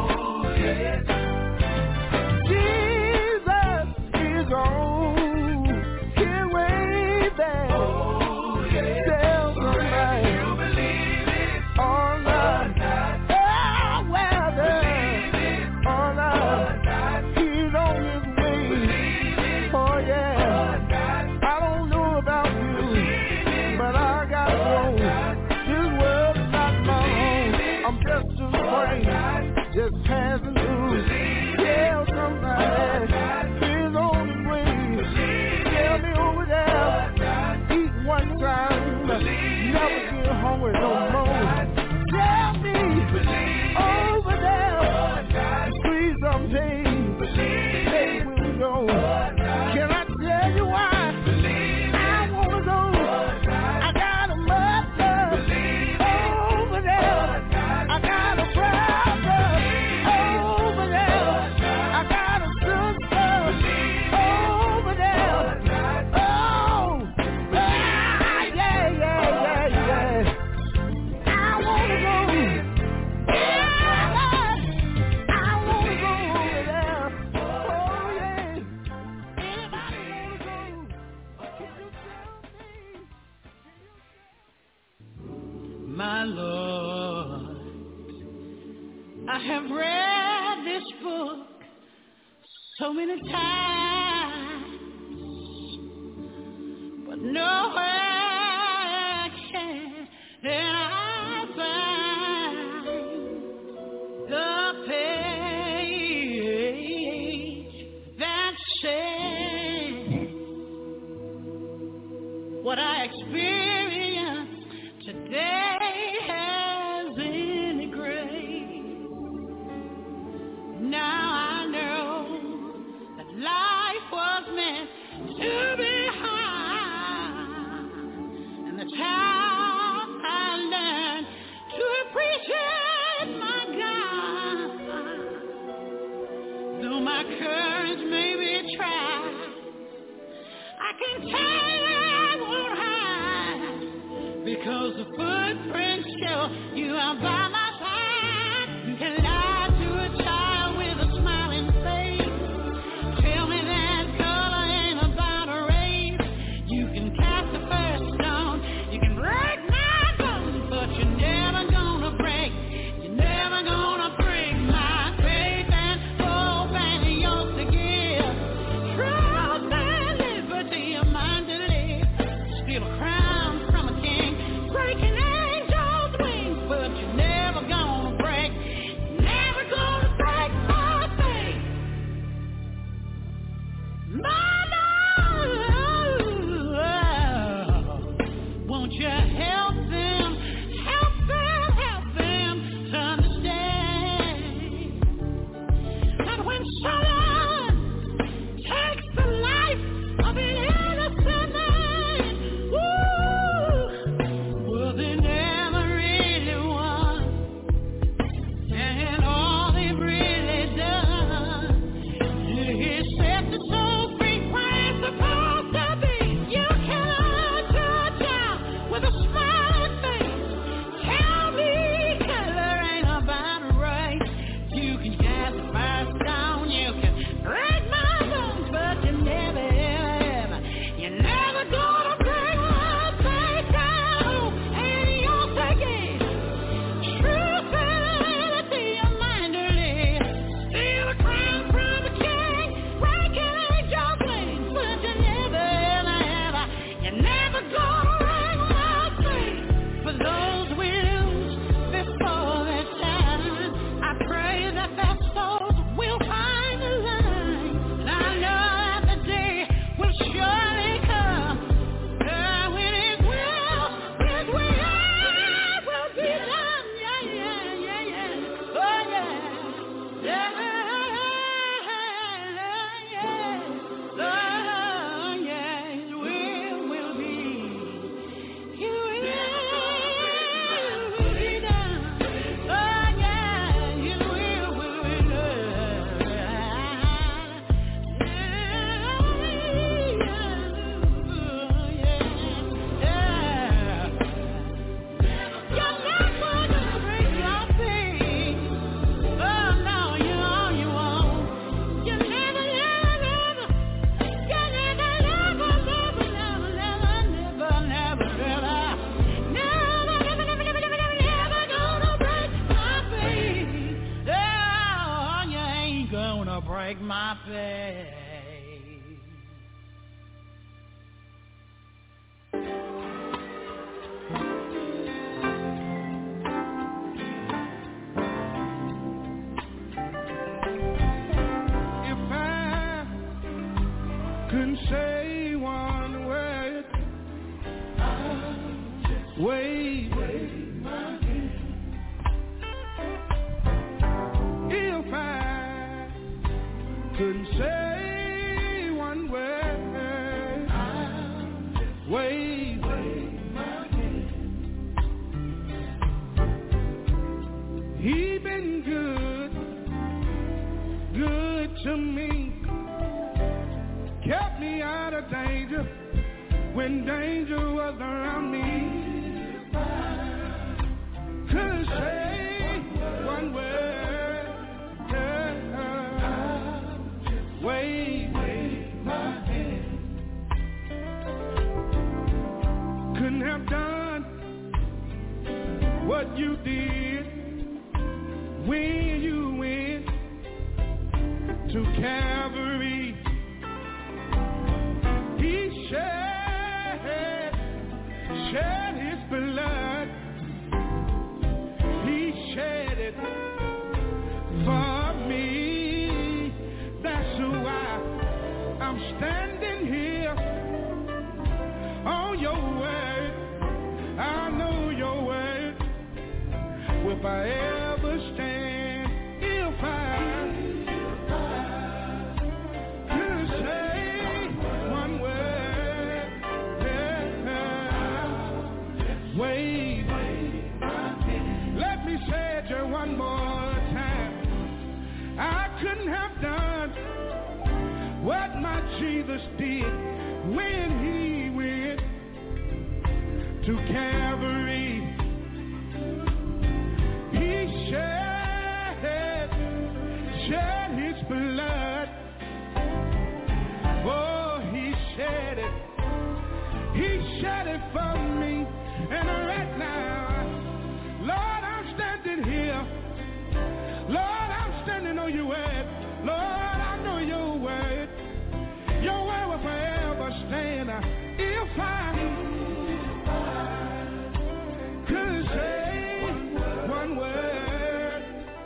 Jesus is on his way back. Tell somebody, or not, oh, whether or not, he's on his way. Oh yeah, I don't know about you, but I gotta go. This world is not my home. I'm just a friend, just passing through. Tell somebody, he's on his way. Tell me over there, eat one time, never get hungry no more. Tell me over there, squeeze some pain, they will go. Can I tell you why? I wanna go. I got a mother over there. I got a brother over there. I got a sister over there. Oh, ah, yeah, yeah, yeah, yeah. I wanna go. Yeah, I wanna go over there. Oh yeah. Anybody wanna go? Can you tell me? My Lord, I have read this book so many times, but nowhere can I find the page that says what I experienced today has any grace. Now I know that life was meant to be hard, and the time I learned to appreciate my God, though my courage may be tried, I can tell you I won't hide, because the footprints show you are by my side. You can lie to a child with a smiling face. Tell me that color ain't about a race. You can cast the first stone, you can break my bones, but you're never gonna break, you're never gonna break my faith and hope and yours to give. Trust and liberty, a mind to live. Steal a crown from a king, breaking angels' wings, but you never my place. If I couldn't say one word, I'll just wave, wave my hand. If I couldn't say one word, I'll just wave, wave my hand. He been good, good to me. Kept me out of danger when danger was around me. If I couldn't say one word, yeah, wave, wave my hand. Couldn't have done what you did when you went to Calvary. He shed, shed his blood. He shed it for me. That's why I'm standing here on your word. I know your word. If I ever stand, if I could say one word, yeah, wait. Let me say it just one more time. I couldn't have done what my Jesus did when he went to Calvary. He shed, shed his blood. Oh, he shed it. He shed it for me. And right now, Lord, I'm standing here. Lord, I'm standing on your word. Lord, I know your word. Your word will forever stand. If I could say one word,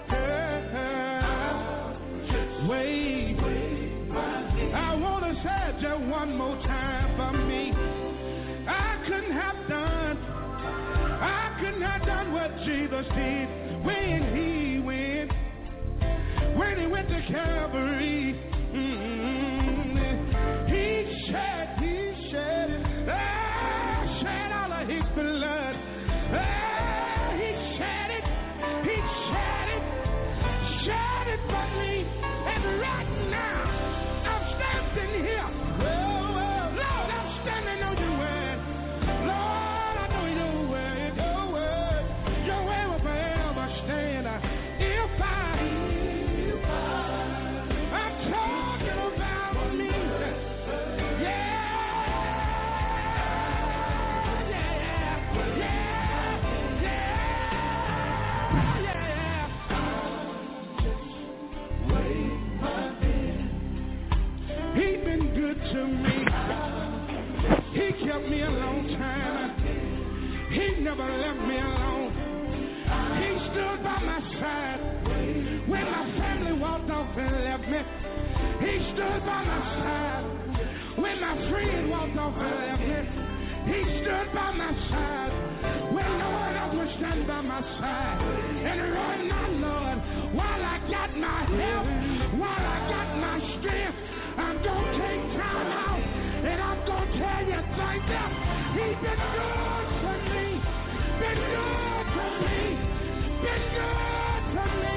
yeah, wait. I want to say it just one more time for me. I couldn't have done, I couldn't have done what Jesus did when he went, when he went to Calvary. Mm-hmm. He shed, he shed, ah, shed all of his blood. Ah, he shed it, he shed it, shed it for me. And right now, I'm standing here. Oh, oh, Lord, I'm standing on your word. Lord, I know your word, your word, your word will forever stand. If I, if I, I'm talking about me. Yeah, yeah, yeah, yeah, yeah. He been good to me. He kept me a long time. He never left me alone. He stood by my side when my family walked off and left me. He stood by my side when my friend walked off and left me. He stood by my side when no one else would stand by my side. And right now, Lord, while I got my health, while I got my strength, I'm going to take time out and I'm going to tell you thank you. He's been good to me, been good to me, been good to me.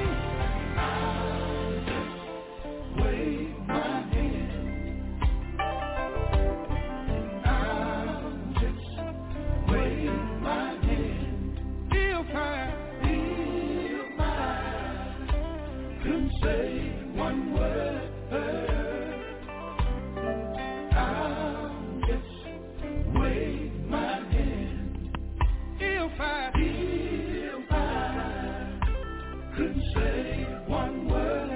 I'll just wave my hand. I'll just wave my hand. If I, if I could say one word, I'll just wave my hand. If I, if I could say one word,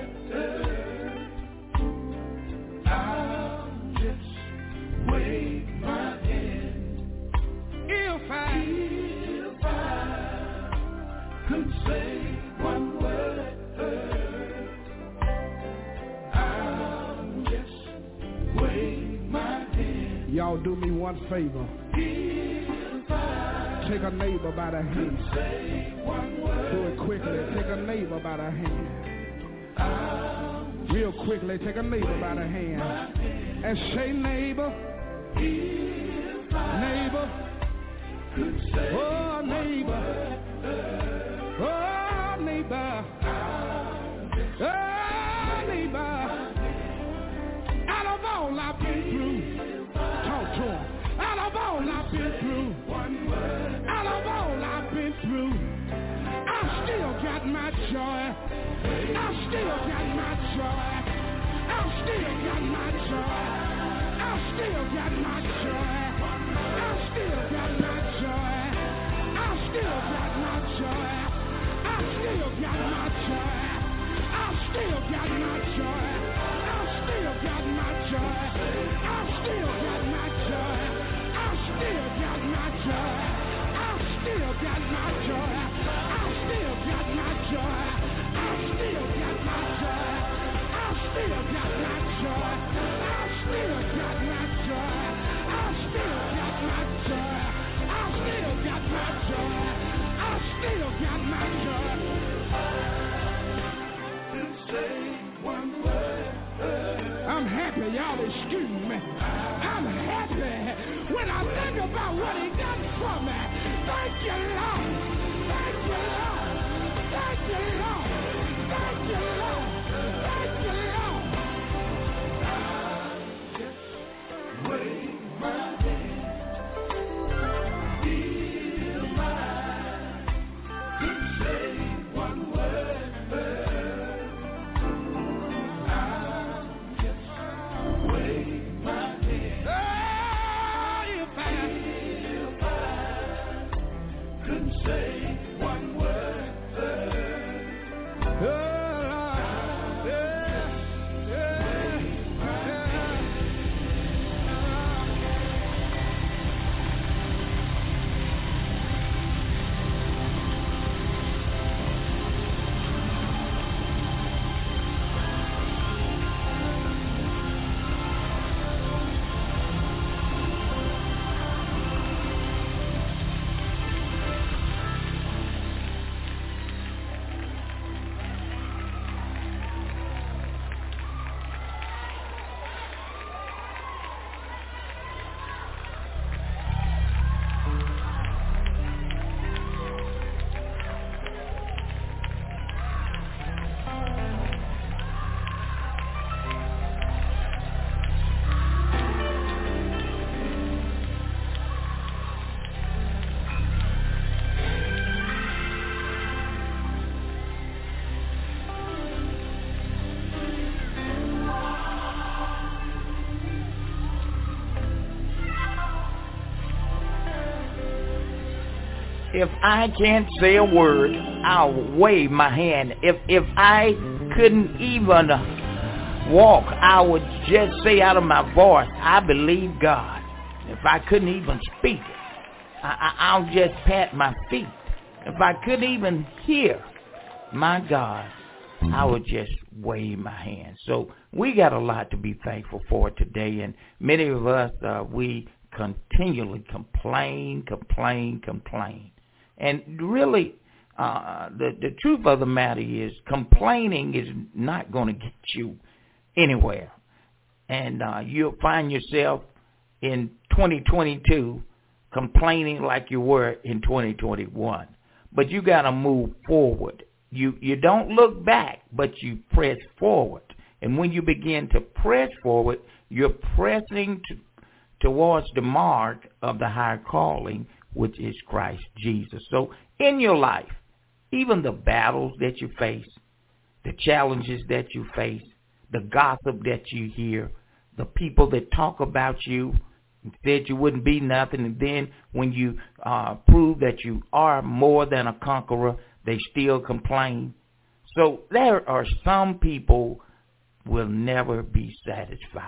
wave my hand. If I, if I could say one word, I'll just wave my hand. Y'all do me one favor. Take a neighbor by the hand. Do it quickly. Take a neighbor by the hand. Real quickly, take a neighbor by the hand and say, neighbor, neighbor, oh neighbor, oh neighbor, oh neighbor. Out of all I've been through, talk to him. Out of all I've been through, out of all I've been through, I still got my joy. I still got my joy. I still got my joy. I still got my joy. I still got my joy. I still got my joy. I still got my joy. I still got my joy. I still got my joy. I still got my joy. I still got my joy. I still got my joy. I still got my joy. I still got my joy. I still got my joy. I still got my joy. I still got my joy. I still got my joy. I still got my joy. Say one word. I'm happy, y'all excuse me. I'm happy when I think about what he done for me. Thank you, Lord. Thank you, Lord. Thank you, Lord. Thank you, Lord. Thank you, Lord. I just wave my hand. Feel my could say one word. I just wave my hand. Oh, if I, if I could say one word. If I can't say a word, I'll wave my hand. If if I couldn't even walk, I would just say out of my voice, I believe God. If I couldn't even speak, I, I, I'll just pat my feet. If I couldn't even hear, my God, I would just wave my hand. So we got a lot to be thankful for today, and many of us, uh, we continually complain, complain, complain. And really, uh, the, the truth of the matter is complaining is not going to get you anywhere. And uh, you'll find yourself in twenty twenty-two complaining like you were in twenty twenty-one. But you got to move forward. You, you don't look back, but you press forward. And when you begin to press forward, you're pressing to, towards the mark of the higher calling, which is Christ Jesus. So in your life, even the battles that you face, the challenges that you face, the gossip that you hear, the people that talk about you, said you wouldn't be nothing, and then when you uh, prove that you are more than a conqueror, they still complain. So there are some people will never be satisfied.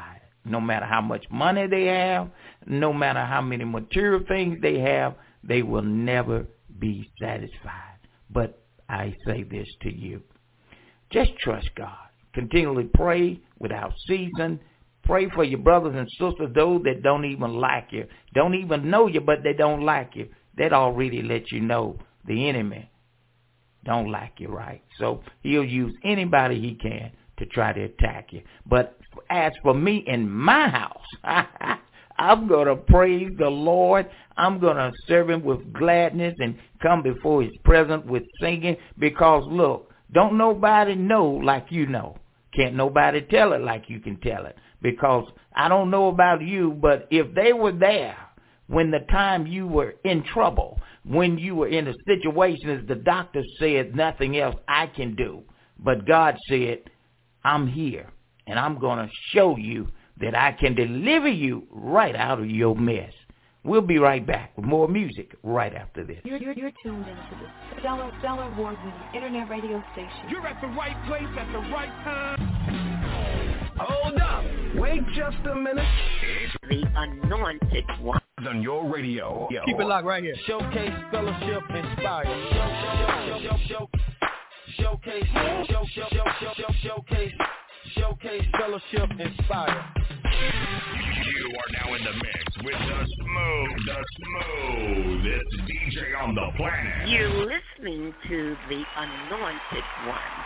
No matter how much money they have, no matter how many material things they have, they will never be satisfied. But I say this to you. Just trust God. Continually pray without ceasing. Pray for your brothers and sisters, those that don't even like you, don't even know you, but they don't like you. That already lets you know the enemy don't like you, right? So he'll use anybody he can to try to attack you. But as for me in my house, I'm going to praise the Lord. I'm going to serve him with gladness and come before his presence with singing because, look, don't nobody know like you know. Can't nobody tell it like you can tell it because I don't know about you, but if they were there when the time you were in trouble, when you were in a situation as the doctor said nothing else I can do, but God said, I'm here and I'm going to show you that I can deliver you right out of your mess. We'll be right back with more music right after this. You're, you're, you're tuned into the stellar, stellar award-winning internet radio station. You're at the right place at the right time. Hold up. Wait just a minute. It's the anointed one. On your radio. Yo. Keep it locked right here. Showcase, fellowship, inspire. Show, show, show, show, showcase, show, show, show, show, show, showcase, showcase, fellowship, inspire. You are now in the mix with the smooth, the smoothest D J on the planet. You're listening to the anointed one.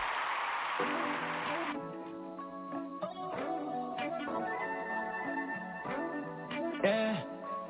Yeah.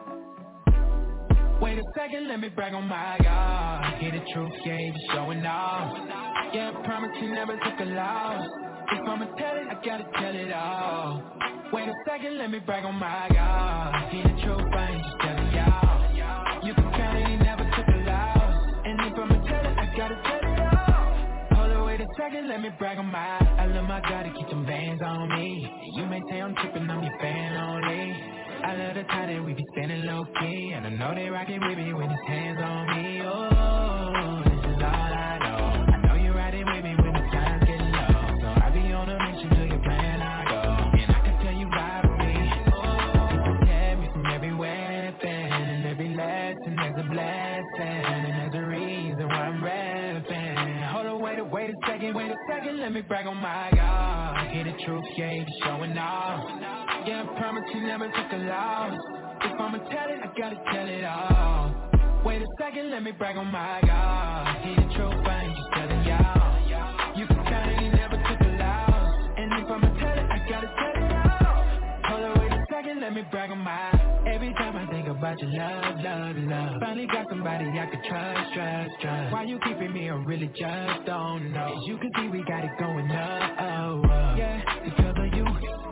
Wait a second, let me brag on my God. Hear the truth, yeah, he be showing off. Yeah, I promise you never took a loss. If I'ma tell it, I gotta tell it all. Wait a second, let me brag on my God. Hear the truth, I ain't just telling y'all. You can count it, he never took a loss. And if I'ma tell it, I gotta tell it all. Hold on, wait a second, let me brag on my I love my God to keep them bands on me. You may say I'm tripping, I'm your fan only. I love the time that we be standing low-key. And I know they rockin' with me when his hands on me. Oh, this is all I know. I know you're riding with me when the times get low. So I be on a mission to your plan I go. And I can tell you ride with me. Oh, you protect me from every weapon. And every lesson there's a blessing. And there's a reason why I'm rapping. Hold on, wait a, wait a second, wait a second. Let me brag on my God. Hear the truth, yeah, he be showing off. Yeah, I promise you never took a loss. If I'ma tell it, I gotta tell it all. Wait a second, let me brag on my God. Hear the truth, I ain't just telling y'all. You can count it, he never took a loss. And if I'ma tell it, I gotta tell it all. Hold on, wait a second, let me brag on my. Every time I think about your love, love, love. Finally got somebody I could trust, trust, trust. Why you keeping me, I really just don't know. As you can see, we got it going up, oh, oh. Yeah, because of you.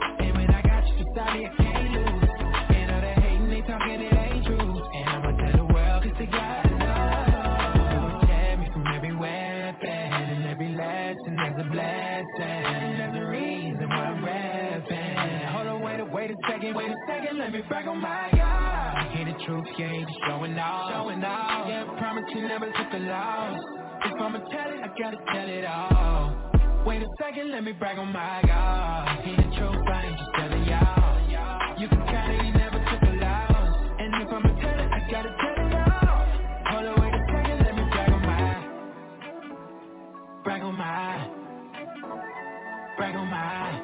Sorry, I can't lose. And all that hating, they talking, it ain't true. And I'ma tell the world, cause they gotta know. You protect me from every weapon. And every lesson, there's a blessing. And there's a reason why I'm rapping. Hold on, wait a, wait a second, wait a second, let me brag on my God. Hear the truth, yeah, he be showing off. Showing off. Yeah, I promise you never took a loss. If I'ma tell it, I gotta tell it all. Wait a second, let me brag on my God. Hear the truth, I ain't just telling y'all. You can count it, he never took a loss. And if I'ma tell it, I gotta tell it all. Hold on, wait a second, let me brag on my. Brag on my. Brag on my.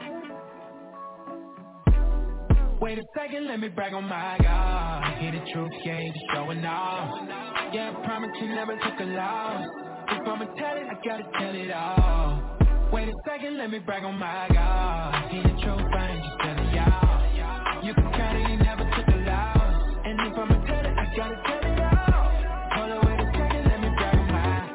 Wait a second, let me brag on my God. Hear the truth, yeah, he be showing off. Yeah, I promise you never took a loss. If I'ma tell it, I gotta tell it all. Wait a second, let me brag on my God. Hear the truth, I ain't just telling y'all. You can count it, he never took a loss. And if I'ma tell it, I gotta tell it all. Hold on, wait a second, let me brag on my.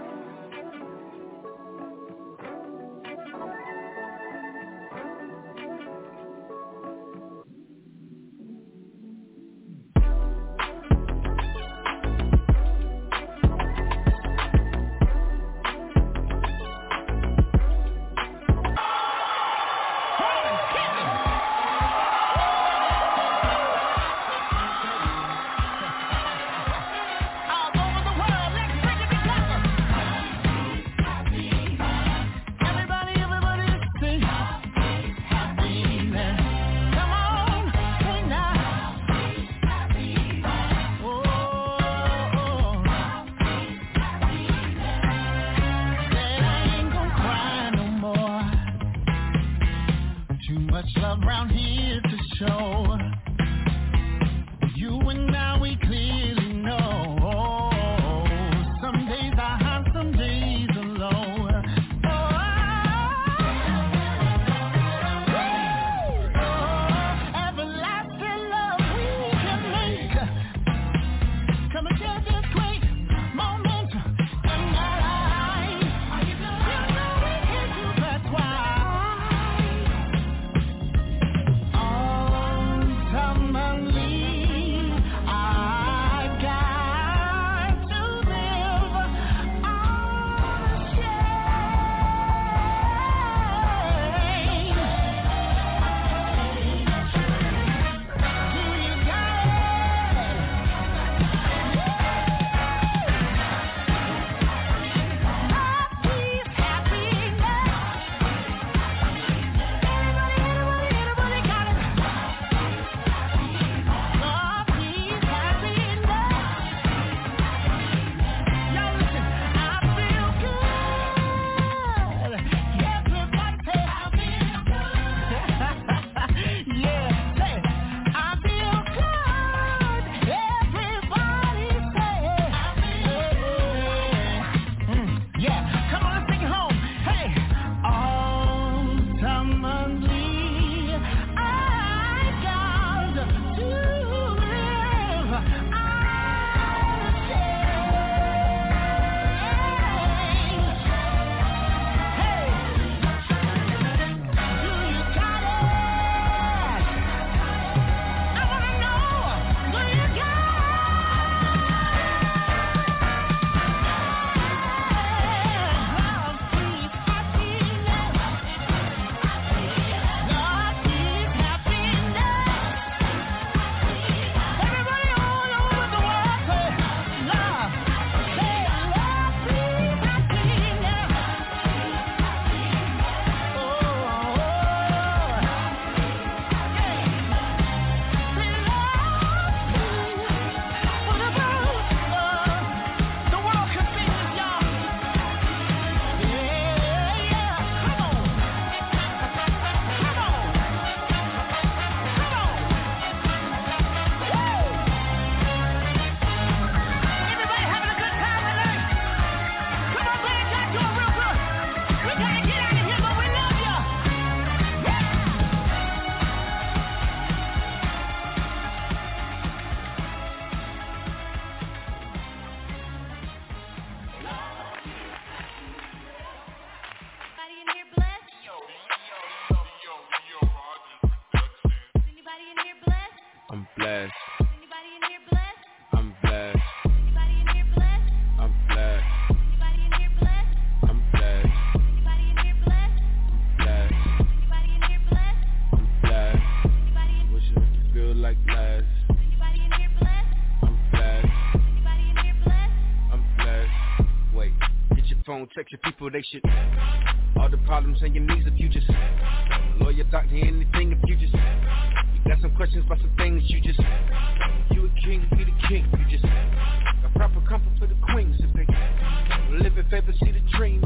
I'm here to show you and I, we clearly know. Some days I high, some days are low. Oh, oh, everlasting love we can make. Come and share this great moment in my life. You know we can do that twice. Ultimately, I got to live blessed. Anybody in here blessed? I'm blessed. Anybody in here blessed? I'm blessed. Anybody in here blessed? I'm blessed. Anybody in here blessed? Blessed. Anybody in here blessed? I'm blessed. Anybody in wish it could feel like blessed. Anybody in here blessed? I'm blessed. Anybody in here blessed? I'm blessed. Wait, get your phone, text your people, they should. All the problems and your needs if you just lawyer, doctor, anything if you just got some questions about some things you just you a king, be the king. You just got proper comfort for the queens if they live in favor, see the dream.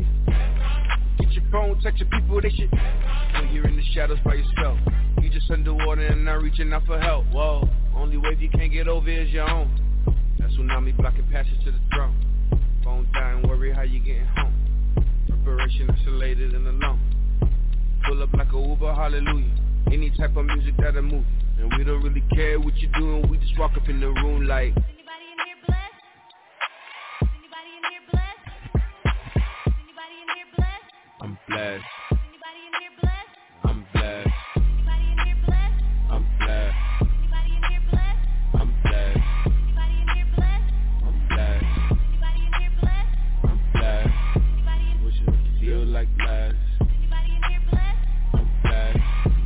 Get your phone, text your people, they should when you're in the shadows by yourself. You just underwater and not reaching out for help. Whoa, only wave you can't get over is your own. That tsunami blocking passage to the throne. Phone dying, worry how you getting home. Preparation isolated and alone. Pull up like a Uber, hallelujah. Any type of music that'll move you. And we don't really care what you're doing. We just walk up in the room like anybody in here blessed? Anybody in here blessed? Anybody in here blessed? I'm blessed. Anybody in here blessed? I'm blessed. Anybody in here blessed? I'm blessed. Anybody in here blessed? I'm blessed. Anybody in here blessed? I'm blessed. Anybody in here blessed? I'm blessed. Anybody in wish it could feel like blessed. Anybody in here blessed? I'm blessed.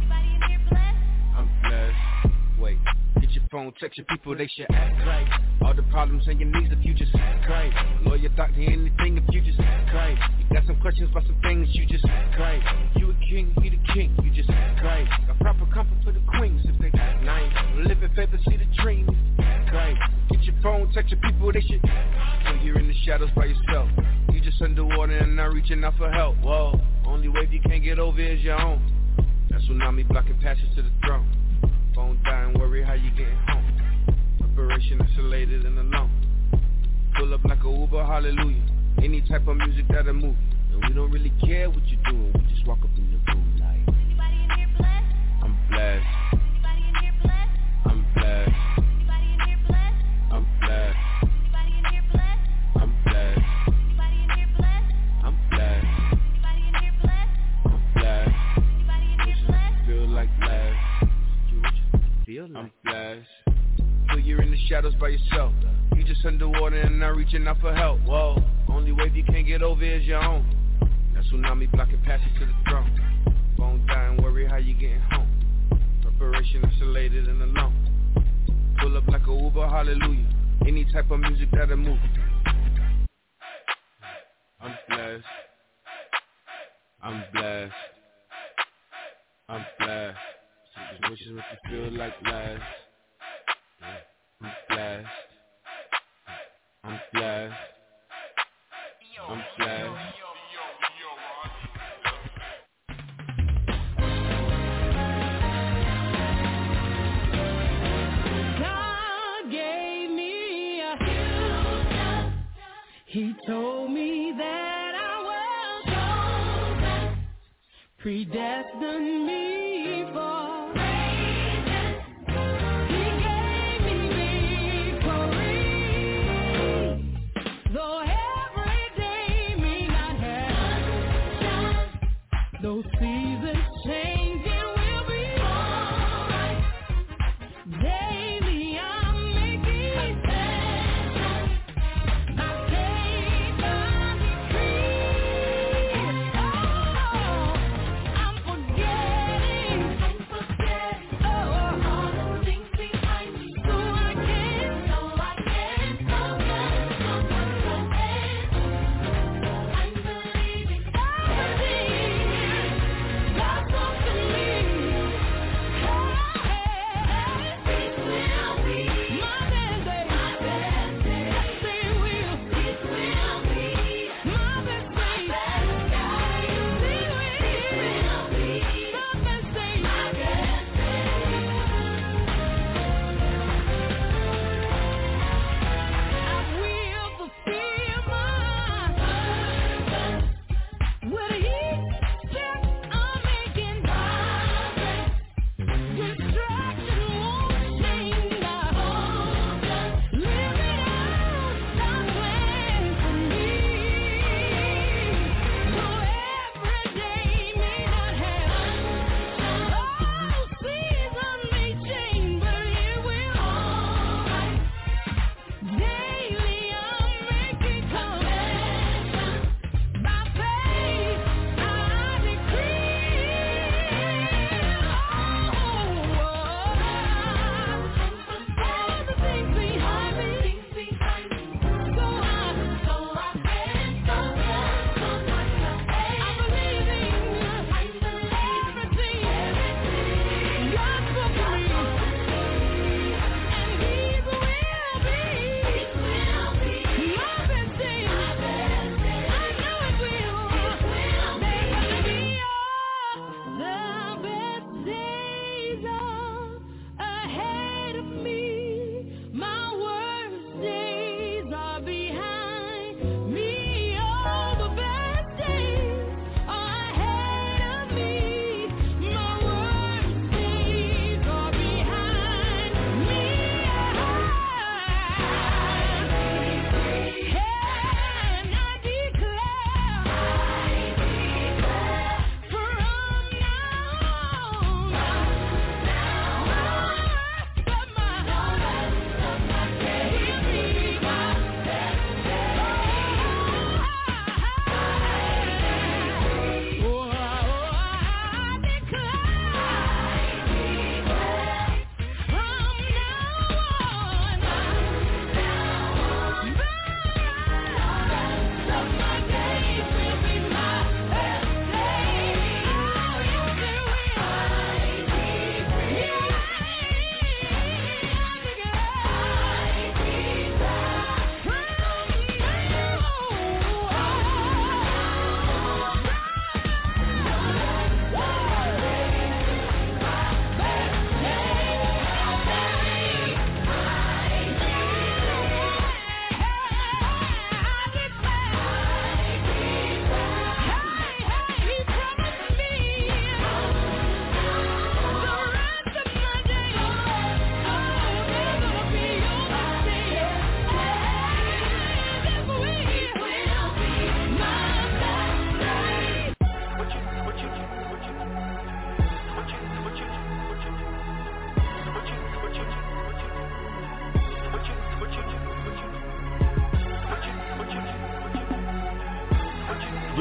Wait, get your phone, text your people, they should act right. All the problems and your needs if you just cry. Lawyer, doctor, anything if you just cry. You got some questions about some things you just cry. You a king, be the king, you just cry. Got proper comfort for the queens if they got nice. Live in feather, see the dream. Cry. Get your phone, text your people, they should when you're in the shadows by yourself. You just underwater and not reaching out for help. Whoa, only wave you can't get over is your own. That tsunami blocking passage to the throne. Phone dying, worry how you getting home. Preparation isolated and alone. Pull up like a Uber, hallelujah. Any type of music that'll move you. And we don't really care what you're doing, we just walk up in the room like, anybody in here blessed? I'm blessed. Anybody in here blessed? I'm blessed. Anybody in here blessed? I'm blessed. Anybody in here blessed? I'm blessed. Anybody in here blessed? I'm blessed. Anybody in here blessed? I'm blessed. Anybody in here blessed? Feel like blessed. Feel like I'm blessed. Feel you're in the shadows by yourself. You just underwater and not reaching out for help. Whoa. Only wave you can't get over is your own. That tsunami blocking passage to the throne. Phone dying, worry how you getting home. Preparation isolated and alone. Pull up like a Uber, hallelujah. Any type of music that'll move. I'm blessed. I'm blessed. I'm blessed. Just wishes make you feel like last. I'm blessed. I'm blessed. I'm blessed. God gave me a future. He told me that I was chosen, predestined me for. Those seasons change, it will be alright. Daily I'm making steps. I take a decree. Oh, I'm forgetting. I'm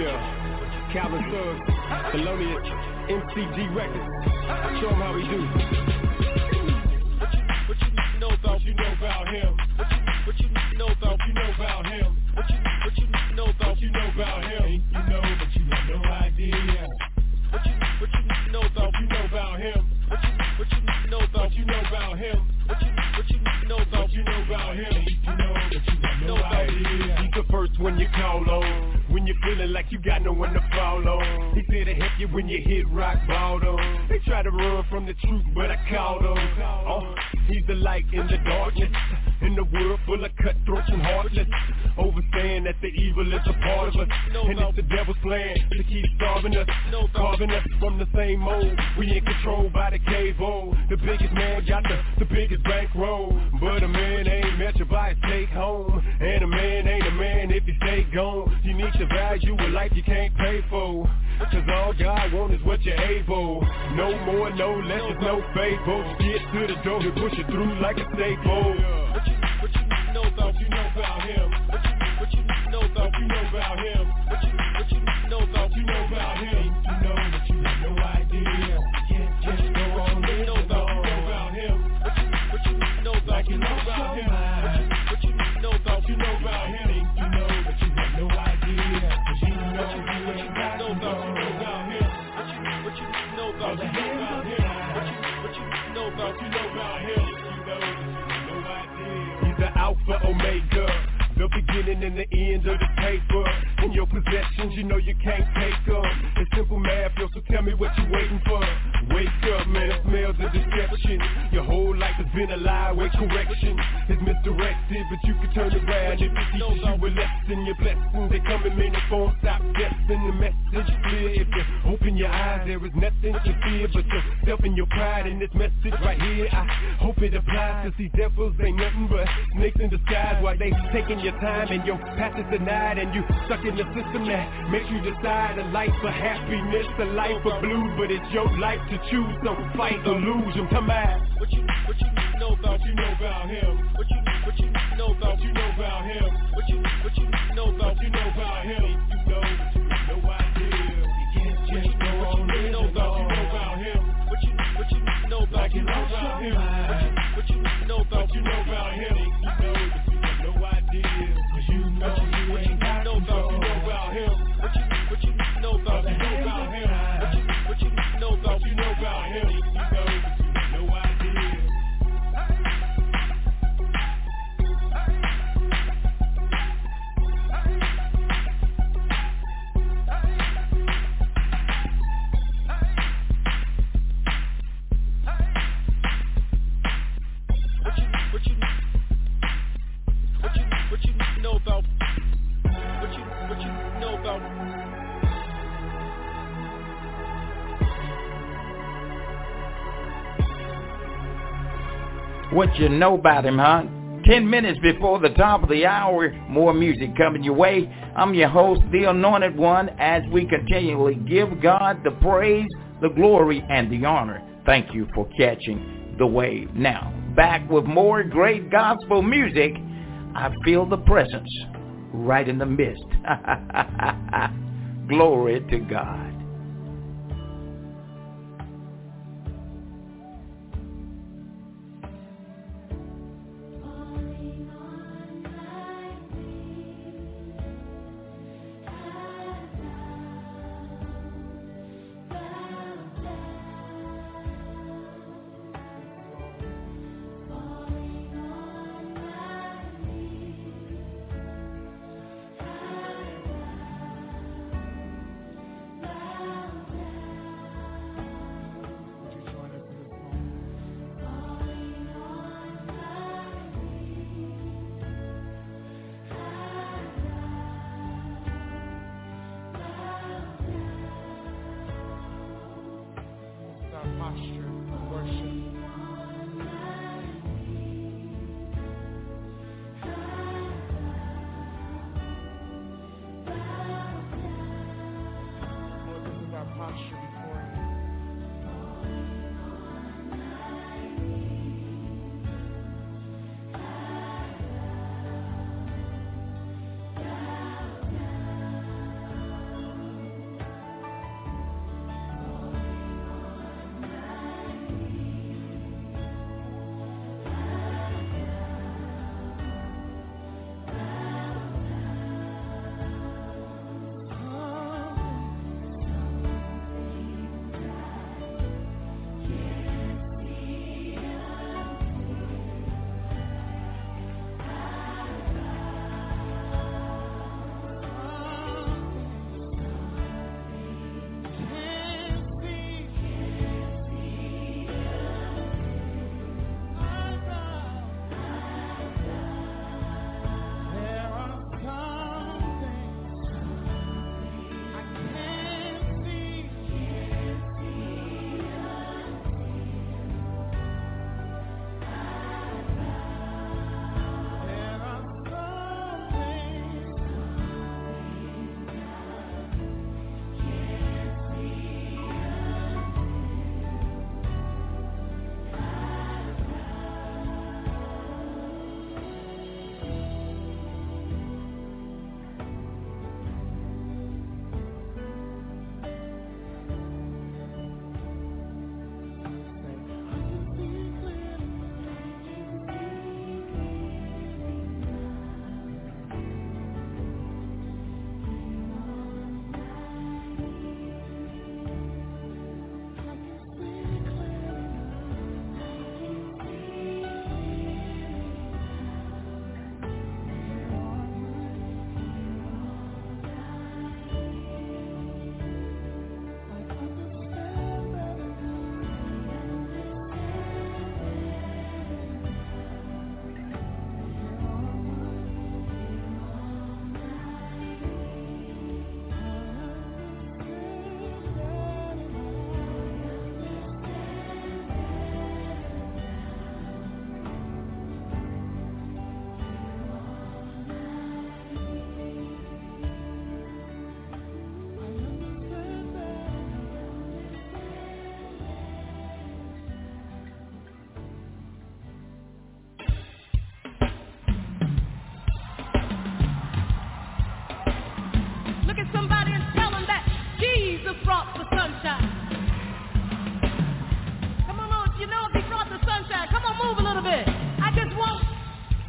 Yeah, Calvin Suggs, Thelonious, M C G Records. Show him how we do. What you, what you need to know about, you know about him. What you, what you need to know about, you know about him. What you, what you need to know about, you know about him. You know, but you have no idea. What you, what you need to know about, you know about him. What you, what you need to know about, you know about him. What you, what you need to know about, you know about him. You know, but you have no idea. He's the first one you call on when you're feeling like you got no one to fall on. He's there to help you when you hit rock bottom. They try to run from the truth, but I called him. Oh, he's the light in the darkness, in the world full of cutthroats and heartless. Overstand that the evil is a part of us, and it's the devil's plan to keep starving us, carving us from the same mold. We ain't controlled by the cable. The biggest man got the, the biggest bankroll, but a man ain't measured by his take home, and a man ain't a man if he stay gone. You need to value a life you can't pay for, cause all God wants is what you're able. No more, no less, there's no fable. Get to the door and push it through like a staple. What you, what you need to know about, you know about him. What you, what you need to know about, you know about him. What you, what you need to know about, you know about him. You know, but you have no idea. Can't just go on and know about, you know about him. What you, what you need to know about, you know about him. What you, what you need to know about, you know about him. You know, but you have no idea. Cause you know you ain't got no about, you know about him. What you, what you need to know about, you know about him. What you, what you need to know about, you know about him. You know, but you have no idea. He's the Alpha Omega, the beginning and the end of the paper. In your possessions, you know you can't take them. It's simple math, yo, so tell me what you waiting for. Wake up, man, it smells of deception. Your whole life has been a lie, wait, correction. It's misdirected, but you can turn around if it teaches you a lesson. Your blessings, they come in many forms, stop guessing. The message is clear, if you open your eyes, there is nothing to fear but yourself and your pride. And this message right here, I hope it applies, cause these devils ain't nothing but snakes in disguise. While they taking your time and your path is denied, and you stuck in the system that makes you decide a life for happiness, a life for blue. But it's your life to choose, so fight or lose. I'm talking about what you, what you need to know about, you know about him. What you, what you need to know about, you know about him. What you, what you need to know about, you know about him. You know, but you have no idea. You can't just go on and know about, you know about him. What you, what you need to know about, you know about him. What you, what you need to know about, you know about him. You know, but you have no idea. Cause you know you ain't got no about, you know about him. What you, what you need to know about, you know about him. What you, what you need to know about, you know about him. You know, but you have no idea. What you, what you, what you, what you need to know about? What you, what you need to know about? What you know about him, huh? Ten minutes before the top of the hour, more music coming your way. I'm your host, the Anointed One, as we continually give God the praise, the glory, and the honor. Thank you for catching the wave. Now, back with more great gospel music. I feel the presence right in the midst. Glory to God. Bye.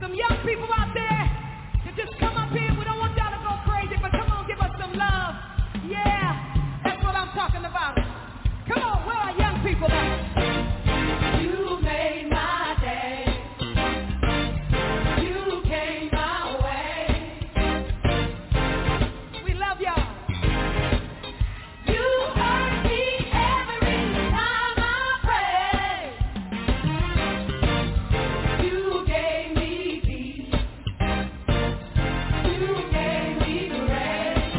Some young people out there, you just come up here. We don't want y'all to go crazy, but come on, give us some love. Yeah, that's what I'm talking about. Come on, where are young people at? You made my day. You came my way. We love y'all. You hurt me every time I pray. You gave me peace. You gave me grace.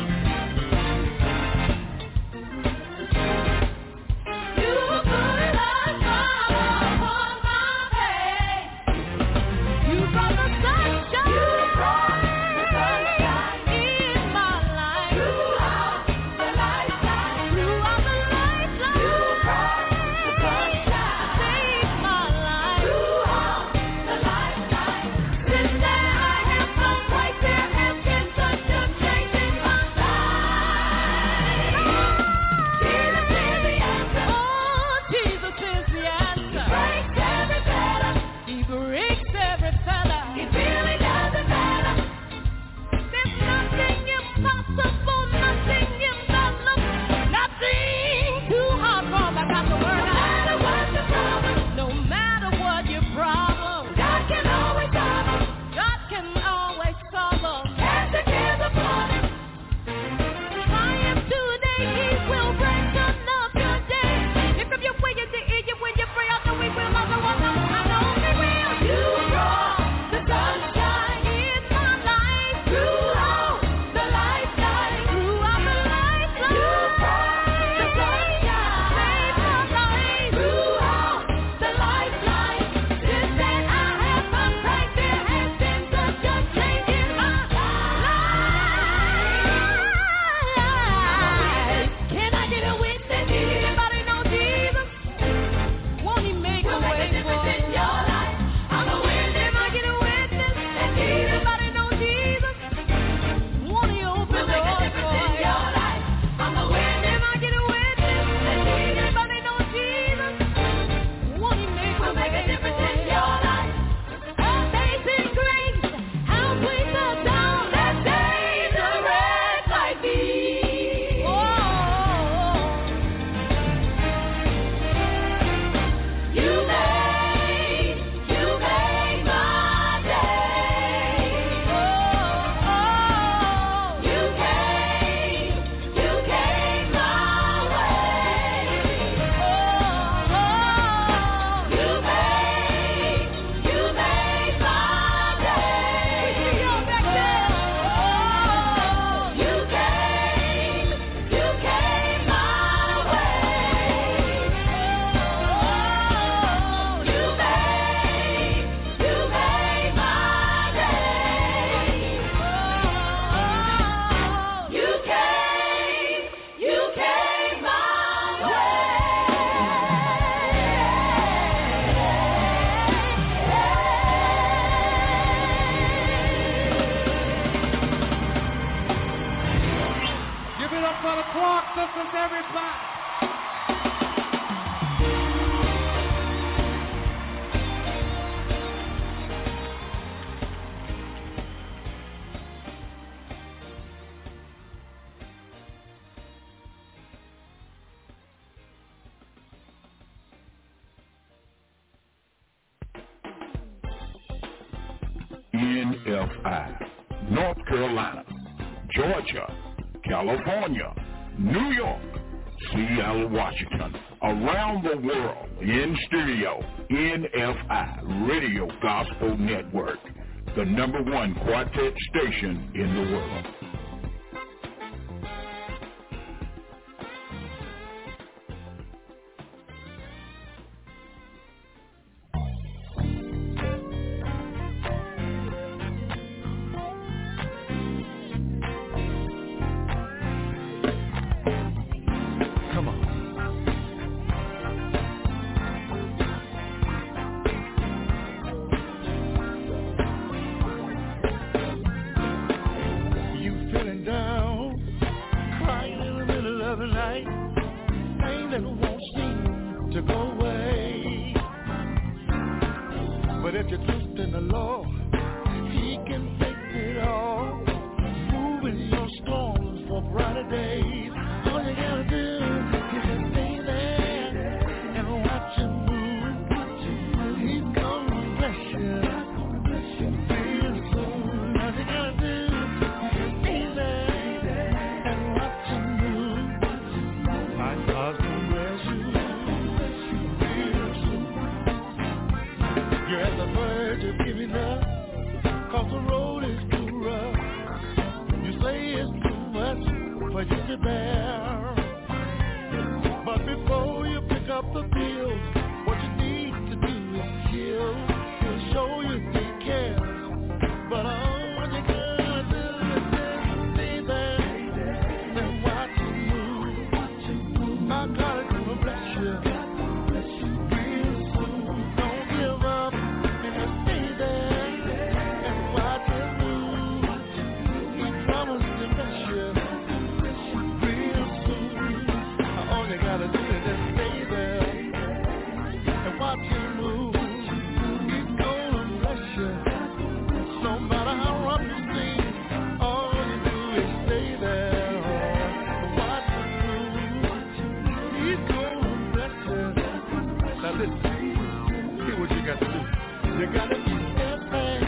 You put a smile upon my face. You brought the sunshine. You brought the sunshine in my life. Throughout the lifetime. Throughout the lifetime. You brought the sunshine. Saved my life. Throughout the lifetime. Since then I have come right. There has been such a change in my life. Jesus is the answer. Oh, Jesus is the answer. He breaks every fetter. He breaks every fetter. It really doesn't matter. There's nothing impossible, nothing impossible, nothing too hard for the God to work out. No matter what your problem, no matter what your problem, God can always solve them. God can always solve them. Cast the cares upon him. Triumph today, he will bring another day. Lift up your way in the ear, you when you pray, I know he will. I know, I know, I know he will. You brought the sunshine in my life. Throughout the lifetime. Throughout the lifetime. You brought the sunshine. Saved my life. Throughout the lifetime. Since then I have come right. There has been such a change in my life. Can I get a witness? Anybody know Jesus? Won't he make a way for you? I'm a witness. Can I get a witness? Anybody know Jesus? Won't he open doors for you? I'm a witness. Can I get a witness? Anybody know Jesus? Won't he make a way for you? Amazing grace, how sweet the sound that saves a wretch like me. Oh, you made, you made my day. Oh, you came, you came my way. Oh, you made, you made my day. We see you back there. Oh, you came, you came my way. Oh, you made, you made my day. Oh, you came, you came my Give it up for the Clark Sisters, everybody. N F I, North Carolina, Georgia, California, New York, Seattle, Washington, around the world, in stereo, N F I, Radio Gospel Network, the number one quartet station in the world. brighter days. All you gotta do is just stay there and watch him move. He's gonna bless you real soon. All you gotta do is just stay there and watch him move. My God's gonna bless you real soon. You're at the verge of giving up, 'cause the road is too rough. You say it's too much for you to bear, but before you pick up the bills, what you need to do is chill. He'll show you he cares, but all you gotta do is just stay there and watch him move. My God is gonna bless you real soon. Don't give up and just stay there and watch him move. He promised to bless you real soon. All you gotta do is just stay there and watch him move. He's gonna bless you. No matter how rough you seem, all you do is stay there and watch him move. He's gonna bless you. Now listen, here's what you got to do. You gotta be steadfast,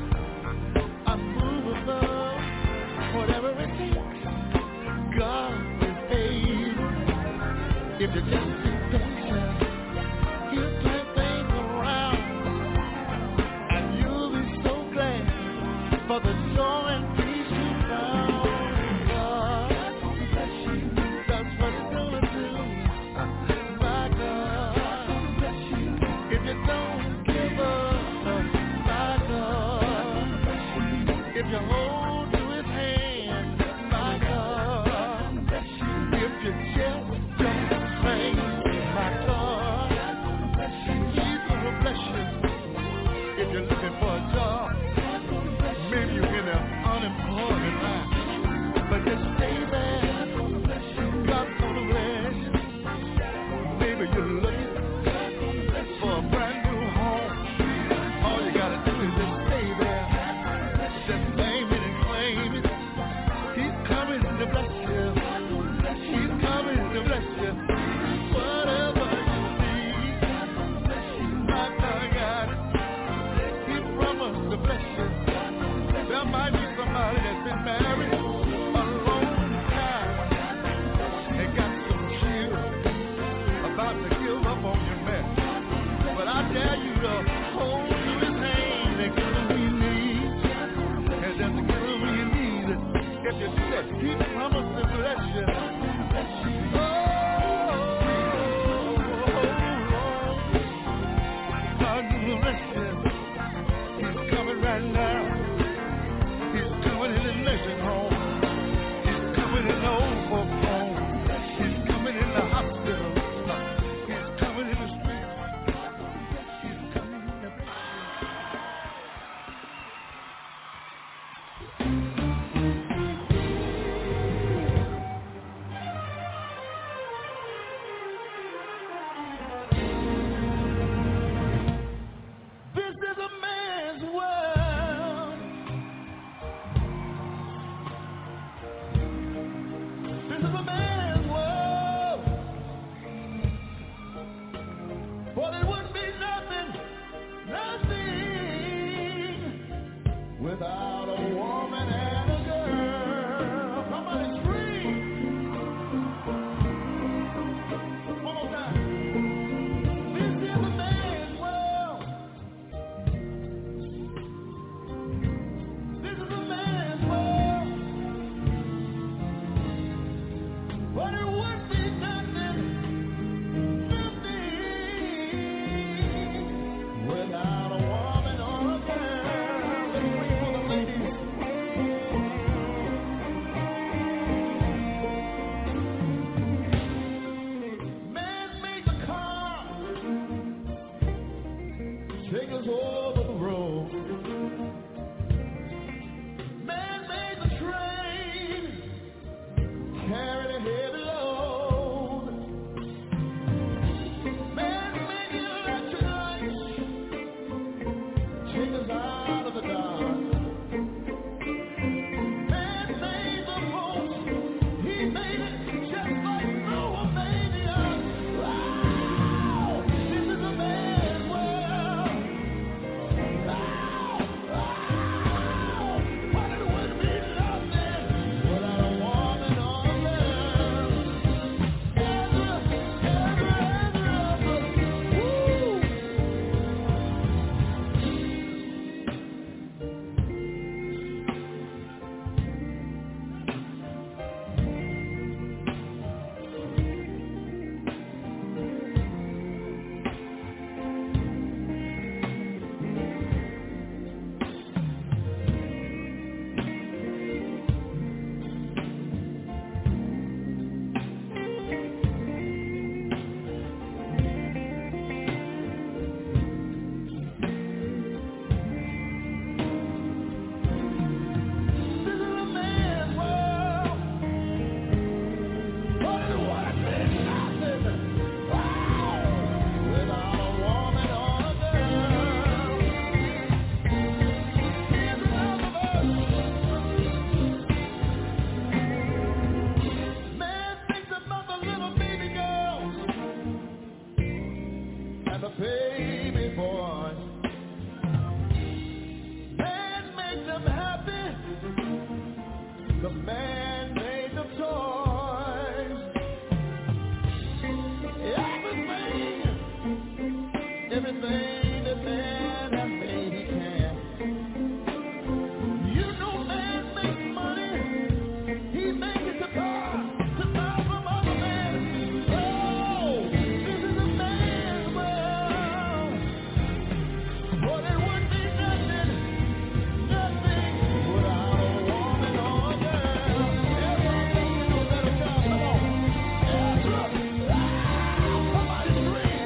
unmovable, whatever it takes. God is able. If you just be patient, he'll turn things around, and you'll be so glad for the joy and peace you found. God, that's what it's gonna do. My God, if you don't give up, my God, if you hold to his hand, my God, if you just don't pray, my God, he's gonna bless you. If you're looking for a job, maybe you're in an unemployment line, but just stay there. God's gonna bless you. Maybe you're looking for a brand new home. All you gotta do is just stay there. Just name it and claim it. He's coming to bless you. He's coming to bless you. Whatever you need, my God got it. He promised to bless you. There might be somebody that's been married a long time and got some chills about to give up on your man. But I dare you to hold to his hand and get him what you need. And just get him what you need. If you do that, he promised to bless you. Oh, God will bless you. He's coming right now. He's coming in the nursing home. He's coming in the old folks home. He's coming in the hospital. He's coming in the street. He's coming in the This is a man's world. This is a man's world. But it would be nothing, nothing without a woman and a girl. Somebody scream. One more time. This is a man's world. This is a man's world. But it would be nothing, nothing without a woman or a girl. Let's wait for the lady. The man made the toys. Everything, everything that man has made, he can. You know man makes money. He makes it to God, to buy from other men. Oh, this is a man's world. But it would be nothing, nothing without a woman or a girl. Everybody knows that a girl. Come on. Ezra. Ah, somebody scream.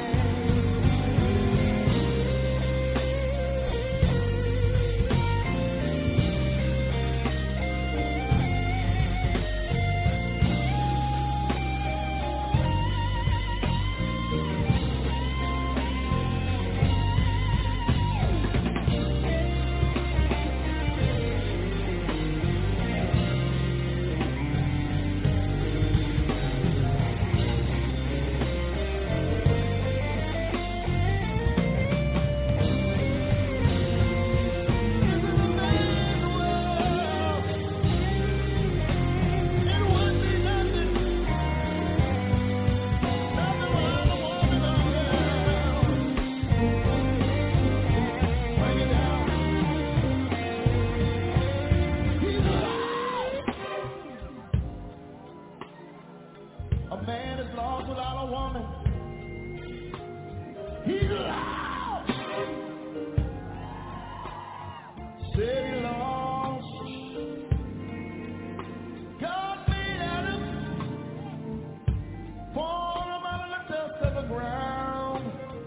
A man is lost without a woman. He's lost. Said he lost. God made Adam, formed him out of the dust of the ground.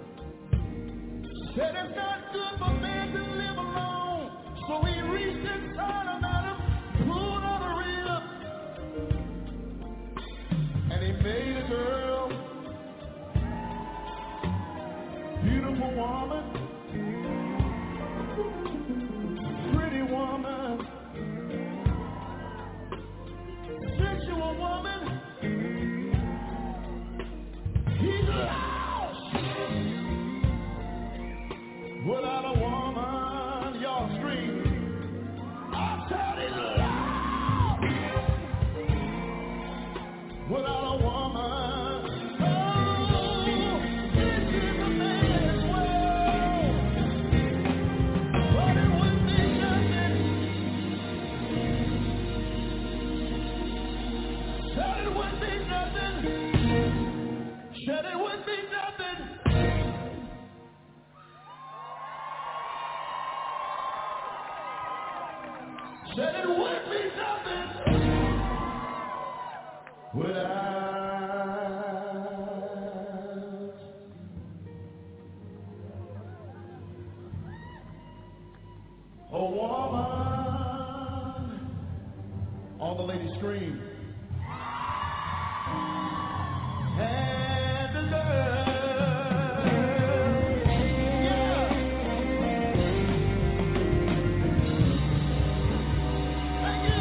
Said it's not good for man to live alone. So he reached inside of Adam, pulled out a rib, and he made a girl, beautiful woman, pretty woman, sensual woman. He's lost without a woman. Y'all scream. I said he's lost without a woman. Oh, this is a man's world. But it would be nothing. Said it would be nothing. Said it would be nothing. Said it would be nothing without a woman. All the ladies scream. And the girl. Yeah. Thank you.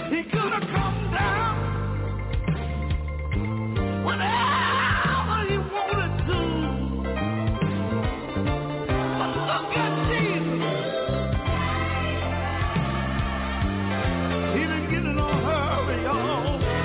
He could have come down whenever he wanted to. But look at Jesus. He didn't get in a hurry, y'all.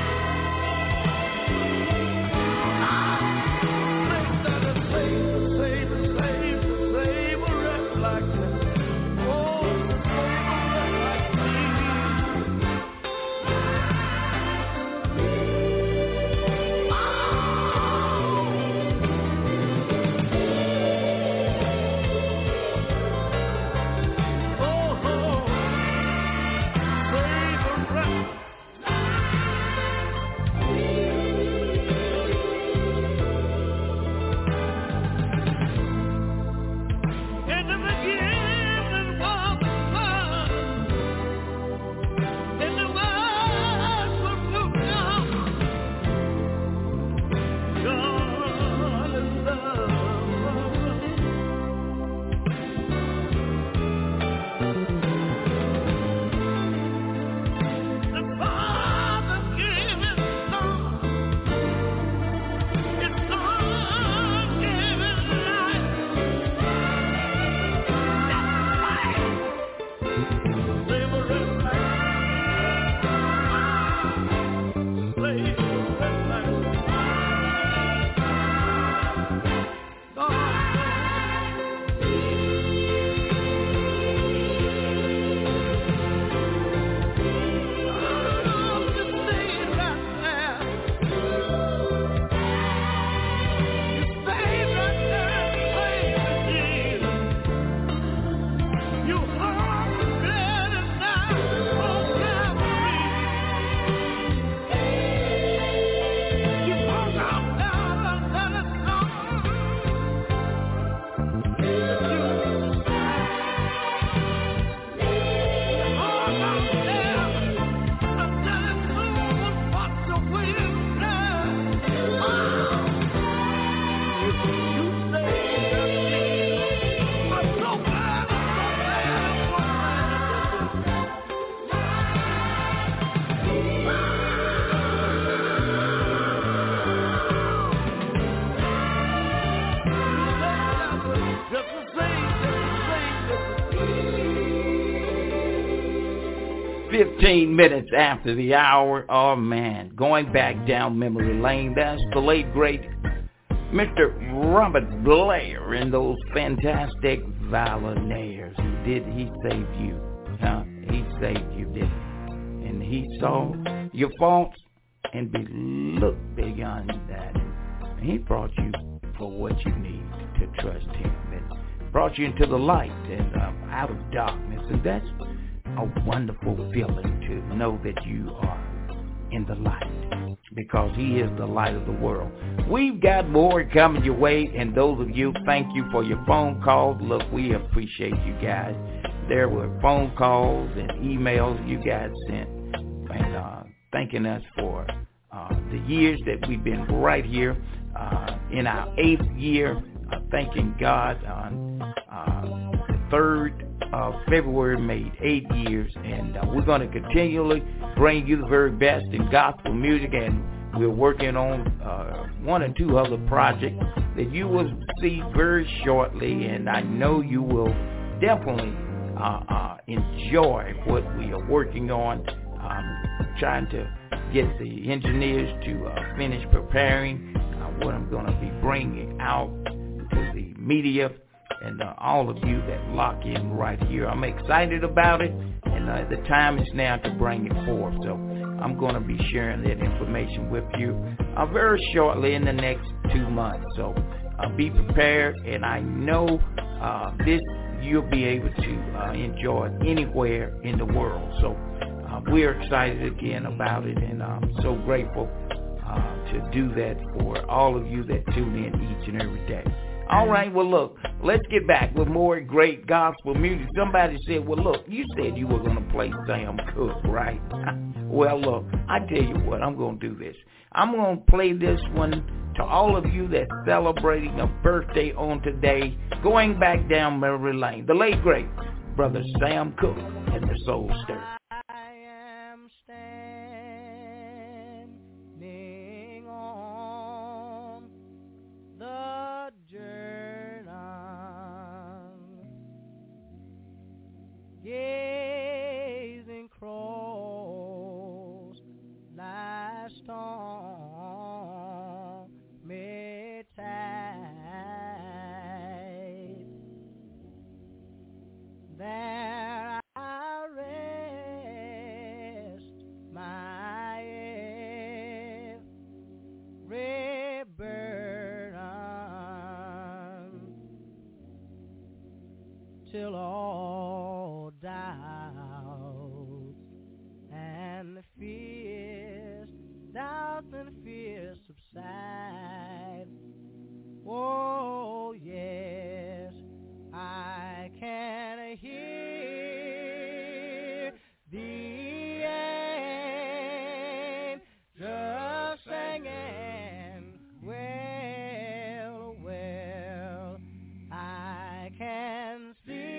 fifteen minutes after the hour. Oh man, going back down memory lane. That's the late great Mister Robert Blair and those fantastic Violinaires. He did, he saved you. Huh? He saved you, didn't he? And he saw your faults and be looked beyond that. And he brought you for what you need to trust him. And brought you into the light and um, out of darkness. And that's a wonderful feeling to know that you are in the light, because he is the light of the world. We've got more coming your way, and those of you, thank you for your phone calls. Look, we appreciate you guys. There were phone calls and emails you guys sent, and uh, thanking us for uh, the years that we've been right here uh, in our eighth year, uh, thanking God on uh, the third of February made eight years, and uh, we're going to continually bring you the very best in gospel music, and we're working on uh, one or two other projects that you will see very shortly, and I know you will definitely uh, uh, enjoy what we are working on. Um, trying to get the engineers to uh, finish preparing uh, what I'm going to be bringing out to the media and uh, all of you that lock in right here. I'm excited about it, and uh, the time is now to bring it forth. So I'm going to be sharing that information with you uh, very shortly in the next two months. So uh, be prepared, and I know uh, this you'll be able to uh, enjoy anywhere in the world. So uh, we're excited again about it, and I'm so grateful uh, to do that for all of you that tune in each and every day. All right, well, look, let's get back with more great gospel music. Somebody said, well, look, you said you were going to play Sam Cooke, right? Well, look, I tell you what, I'm going to do this. I'm going to play this one to all of you that's celebrating a birthday on today, going back down memory lane. The late, great Brother Sam Cooke and the Soul Stirrer. I am standing till all doubts and fears, doubts and fears subside. Oh yes, I can hear the angels singing, well, well, I can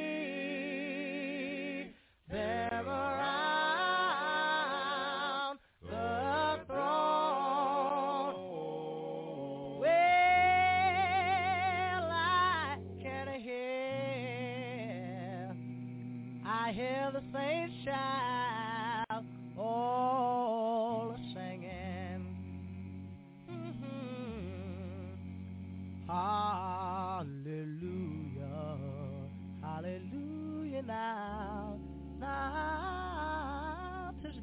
see them around the throne. Well, I can hear, I hear the saints shout, all singing, mm-hmm. Hallelujah, hallelujah, now, now 'tis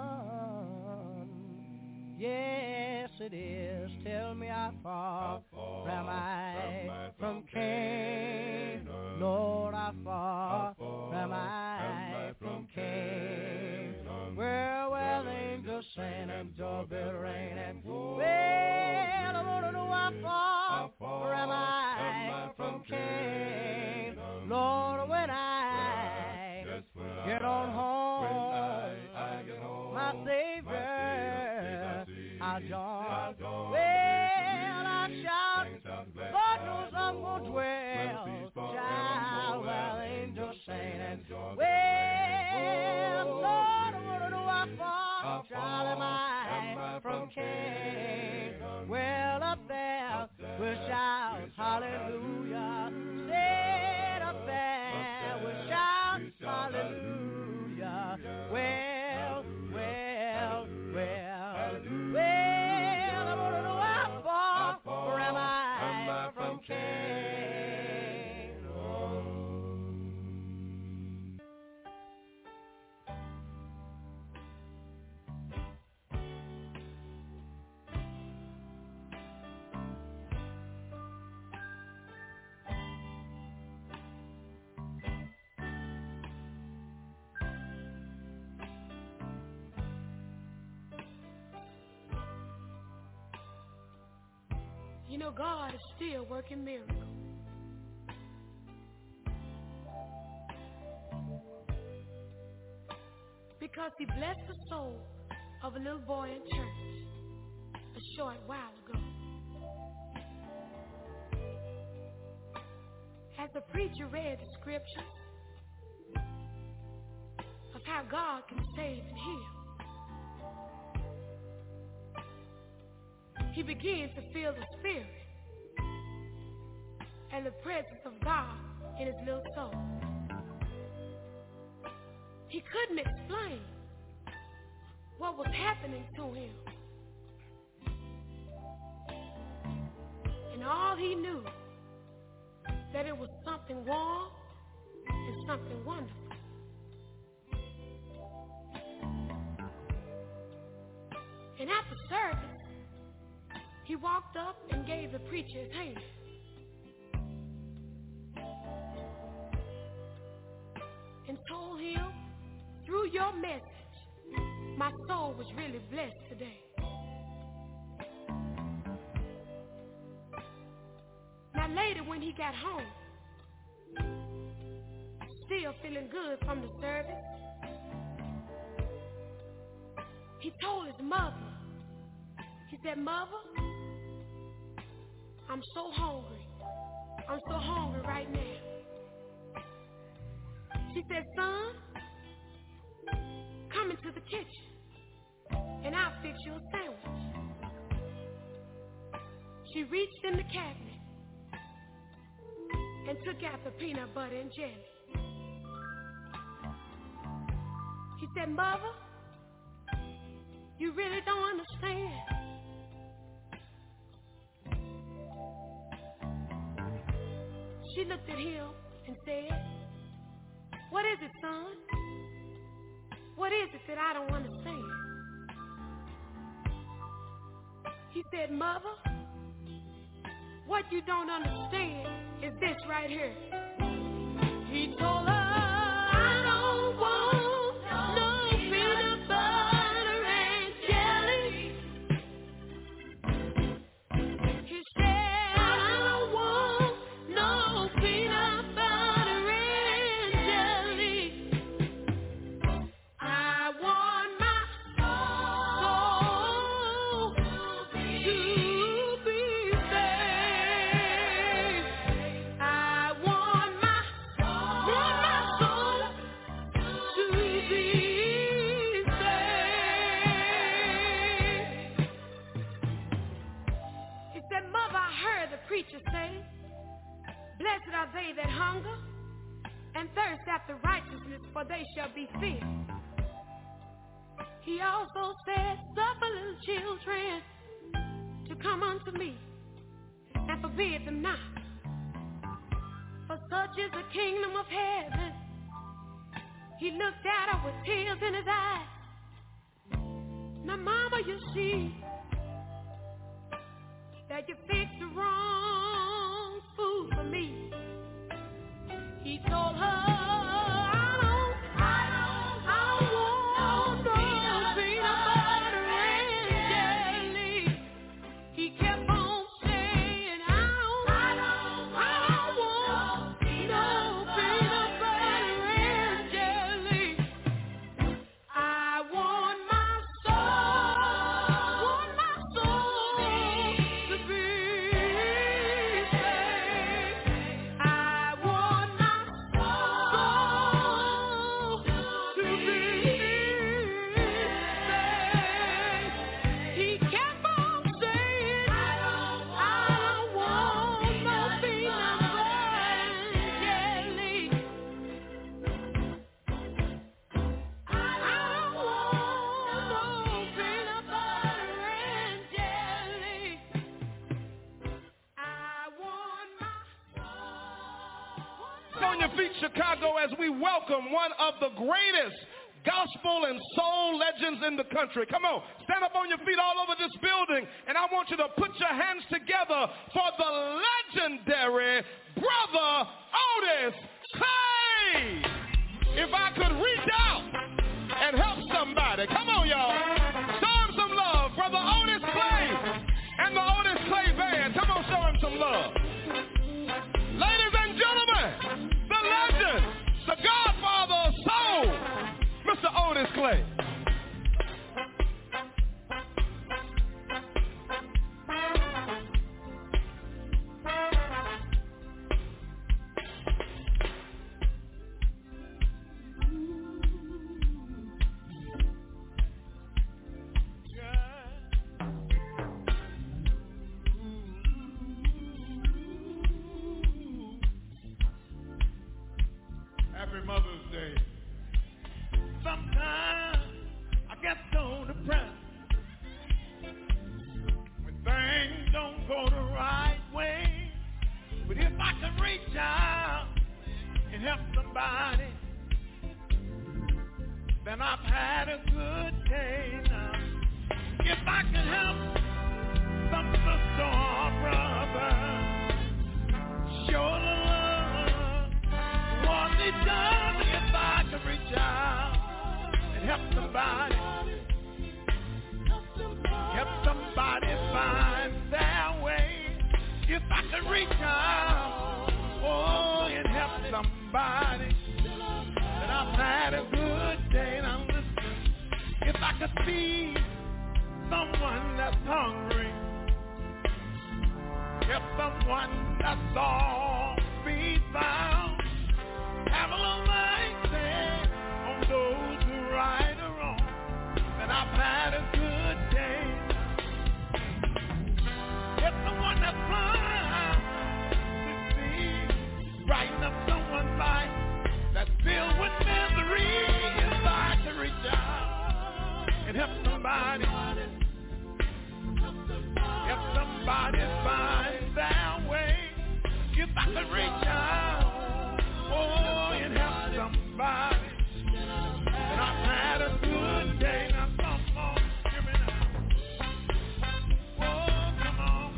done. Yes, it is. Tell me how far, how far am I from Cain? Lord, how far, far am I from Cain? Where will angels sing and doorbell ring and well, I want to know how far, how far am I from Cain? Lord, when I yes, when get on home, when I, I get home, my Savior, I'll join. Well, I shout, Lord knows I'm going to dwell. Child, well, angels sing and well, Lord, I want to know how far, child, am I from Cain? Well, up there, we'll shout hallelujah. Stand up there, we'll shout hallelujah. Well, well, well, well, I want to know how far, or am I from Cain? Oh. You know, God is still working miracles. Because he blessed the soul of a little boy in church a short while ago. As the preacher read the scriptures of how God can save and heal, he began to feel the spirit and the presence of God in his little soul. He couldn't explain what was happening to him. And all he knew, that it was something warm and something wonderful. And after service, he walked up and gave the preacher his hand. And told him, through your message, my soul was really blessed today. Now later when he got home, still feeling good from the service, he told his mother, he said, Mother, I'm so hungry. I'm so hungry right now. She said, son, come into the kitchen and I'll fix you a sandwich. She reached in the cabinet and took out the peanut butter and jelly. He said, Mother, you really don't understand. She looked at him and said, what is it, son? What is it that I don't understand? He said, Mother, what you don't understand is this right here. He told are they that hunger and thirst after righteousness, for they shall be filled. He also said, suffer little children to come unto me, and forbid them not. For such is the kingdom of heaven. He looked at her with tears in his eyes. Now, mama, you see that you fixed the wrong food for me. He told her, Chicago, as we welcome one of the greatest gospel and soul legends in the country. Come on, stand up on your feet all over this building, and I want you to put your hands together for the legendary Brother Otis Clay. If I could reach out and help somebody, come on, y'all. Show him some love, Brother Otis Clay and the Otis Clay Band. Come on, show him some love. Ladies and gentlemen, the legend, the godfather of soul, Mister Otis Clay. Happy Mother's Day. Sometimes I get so depressed when things don't go the right way. But if I can reach out and help somebody, then I've had a good day now. If I can help some sister or brother, show the love what they done. If I can reach out and help somebody, help somebody find their way. If I can reach out, oh, and help somebody, then I've had a good day. Now listen, if I could feed someone that's hungry, help someone that's all be found, have a little mindset on those who right or wrong, then I've had a good day. If someone that's blind succeed, brighten up someone's life that's filled with misery. If I can reach out and help somebody, help somebody find their way. If I can reach out, oh, and help somebody, and I've had a good day. Now come on, give me now. Oh, come on.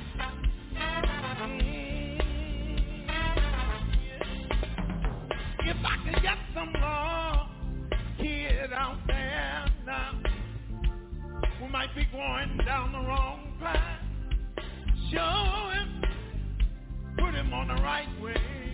Mm-hmm. If I can get some love, kid out there now, who might be going down the wrong path, show him, put him on the right way.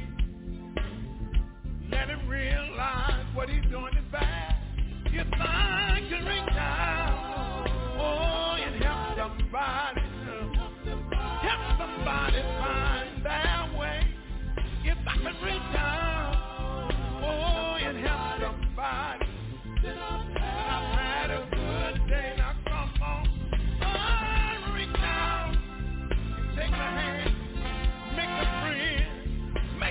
Let him realize what he's doing is bad. If I can reach out, oh, and help somebody, help somebody find their way. If I can reach out, oh, and help somebody, I've had a good day. Now come on, oh, reach out, take my hand, make a friend,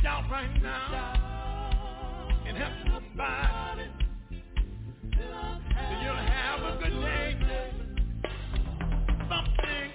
out right now and help somebody. Then you'll have a good day. Something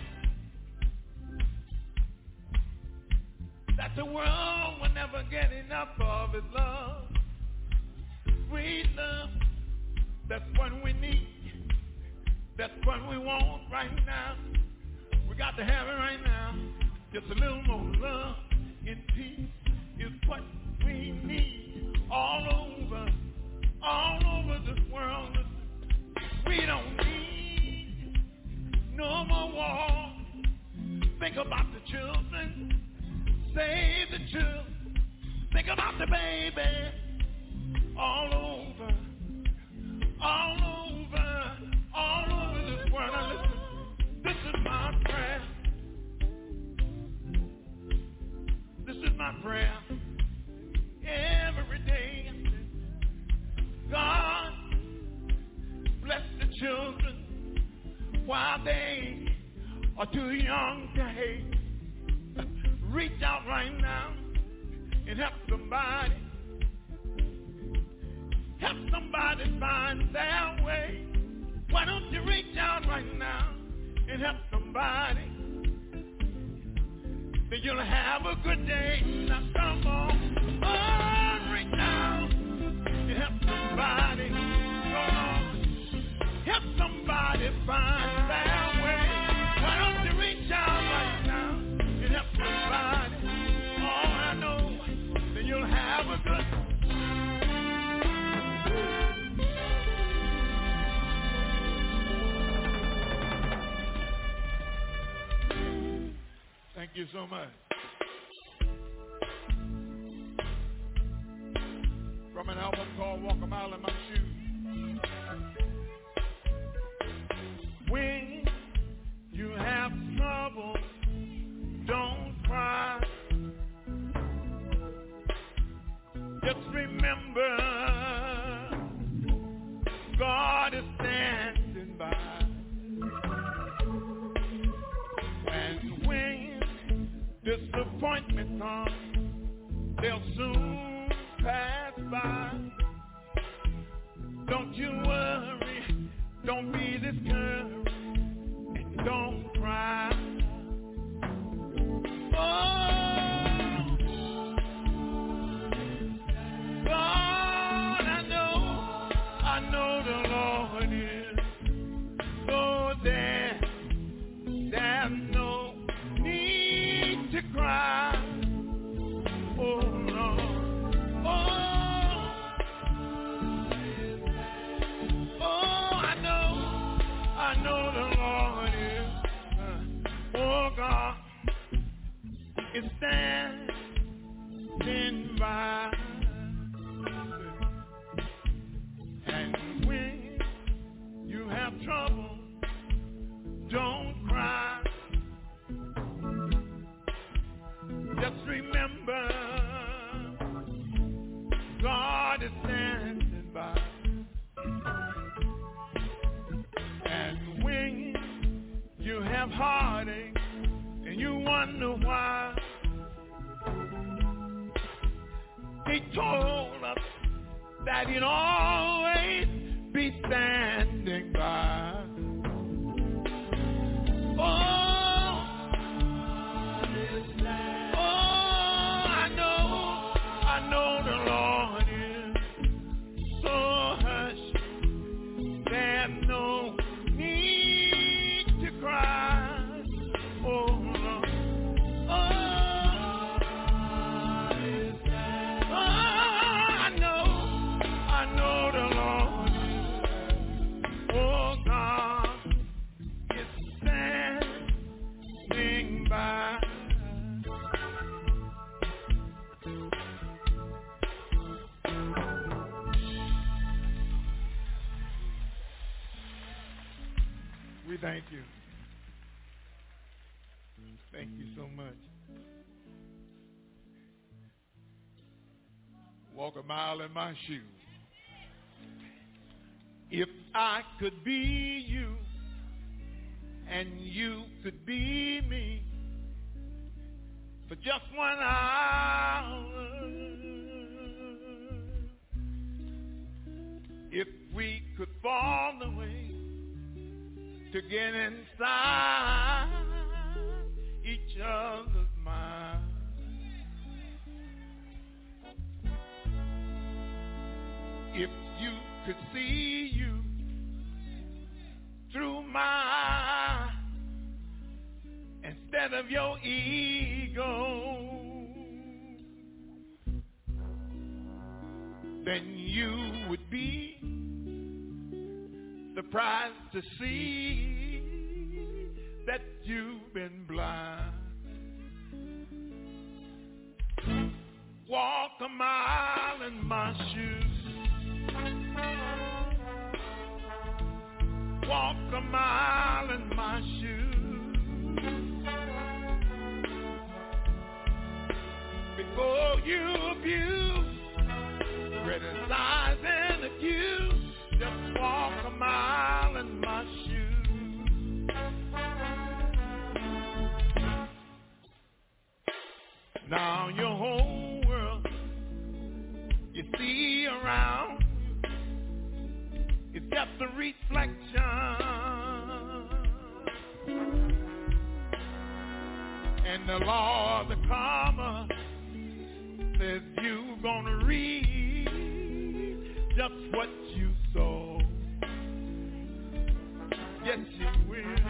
that the world will never get enough of is love. Sweet love. That's what we need. That's what we want right now. We got to have it right now. Just a little more love and peace is what we need all over, all over this world. We don't need no more war. Think about the children. Save the children. Think about the baby. All over, all over, all over this world. Now listen, this is my prayer. This is my prayer. Every day, God bless the children while they are too young to hate. Reach out right now and help somebody. Help somebody find their way. Why don't you reach out right now and help somebody? Then you'll have a good day. Now come on, oh, reach out and help somebody. Come on, help somebody find their way. Why don't you reach out right now and help somebody? Oh, I know then you'll have a good day. Thank you so much. From an album called Walk a Mile in My Shoes. When you have trouble, don't cry. Just remember, God is standing by. And when disappointment comes, they'll soon pass by. Don't you worry, don't be discouraged, and don't cry. Oh, God, I know, I know the Lord is. So there, there's no need to cry. Oh, Lord. I know the Lord is, uh, oh God, is standing by. And when you have trouble, don't cry. Just remember, God is standing by. And when you have heartache and you wonder why, He told us that He'd always be standing by. Oh, oh, I know, I know the Lord is. So hush, there's no need to cry. Oh, Lord. Oh, oh, I know, I know the Lord is. Oh, God is standing by. We thank you. Thank you so much. Walk a mile in my shoes. If I could be you and you could be me, for just one hour. If we could fall away to get inside each other's mind, if you could see you through my eyes instead of your ego, then you would be surprised to see that you've been blind. Walk a mile in my shoes. Walk a mile in my shoes. Before you abuse, criticize and accuse, just walk a mile in my shoes. Now your whole world you see around it's just a reflection, and the law of the karma says you're gonna reap just what you sow. Yes, you will.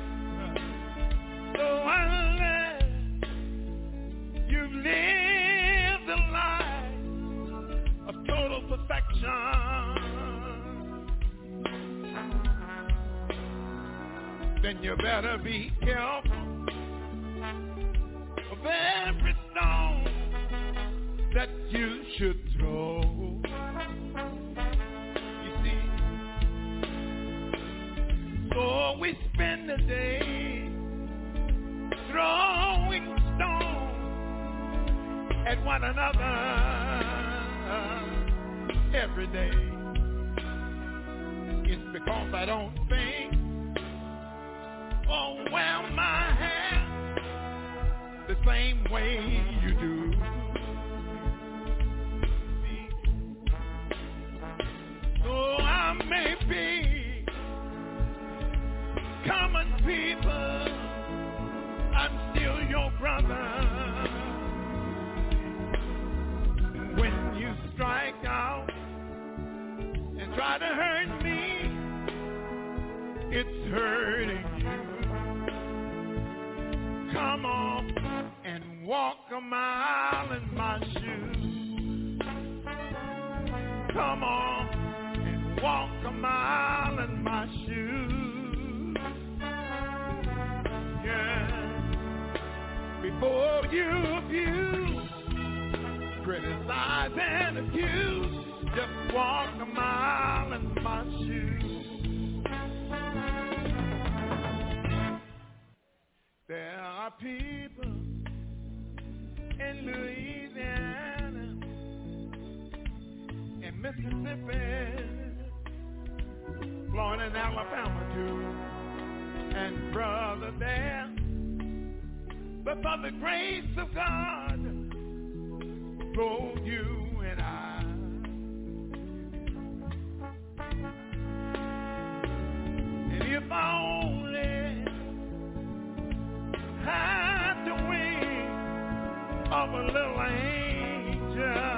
So unless you've lived a life of total perfection, then you better be careful of every stone that you should throw. You see, so we spend the day throwing stones at one another every day. It's because I don't think or wear my hair the same way you do. So I may be common people, I'm still your brother. When you strike out and try to hurt me, it's hurting you. Come on and walk a mile in my shoes. Come on and walk a mile in my shoes. Yeah. Before you abuse, criticize and accuse, just walk a mile in my shoes. There are people in Louisiana and Mississippi, Florida and Alabama too, and brother there, but by the grace of God, both you and I, and if I only had the wings of a little angel,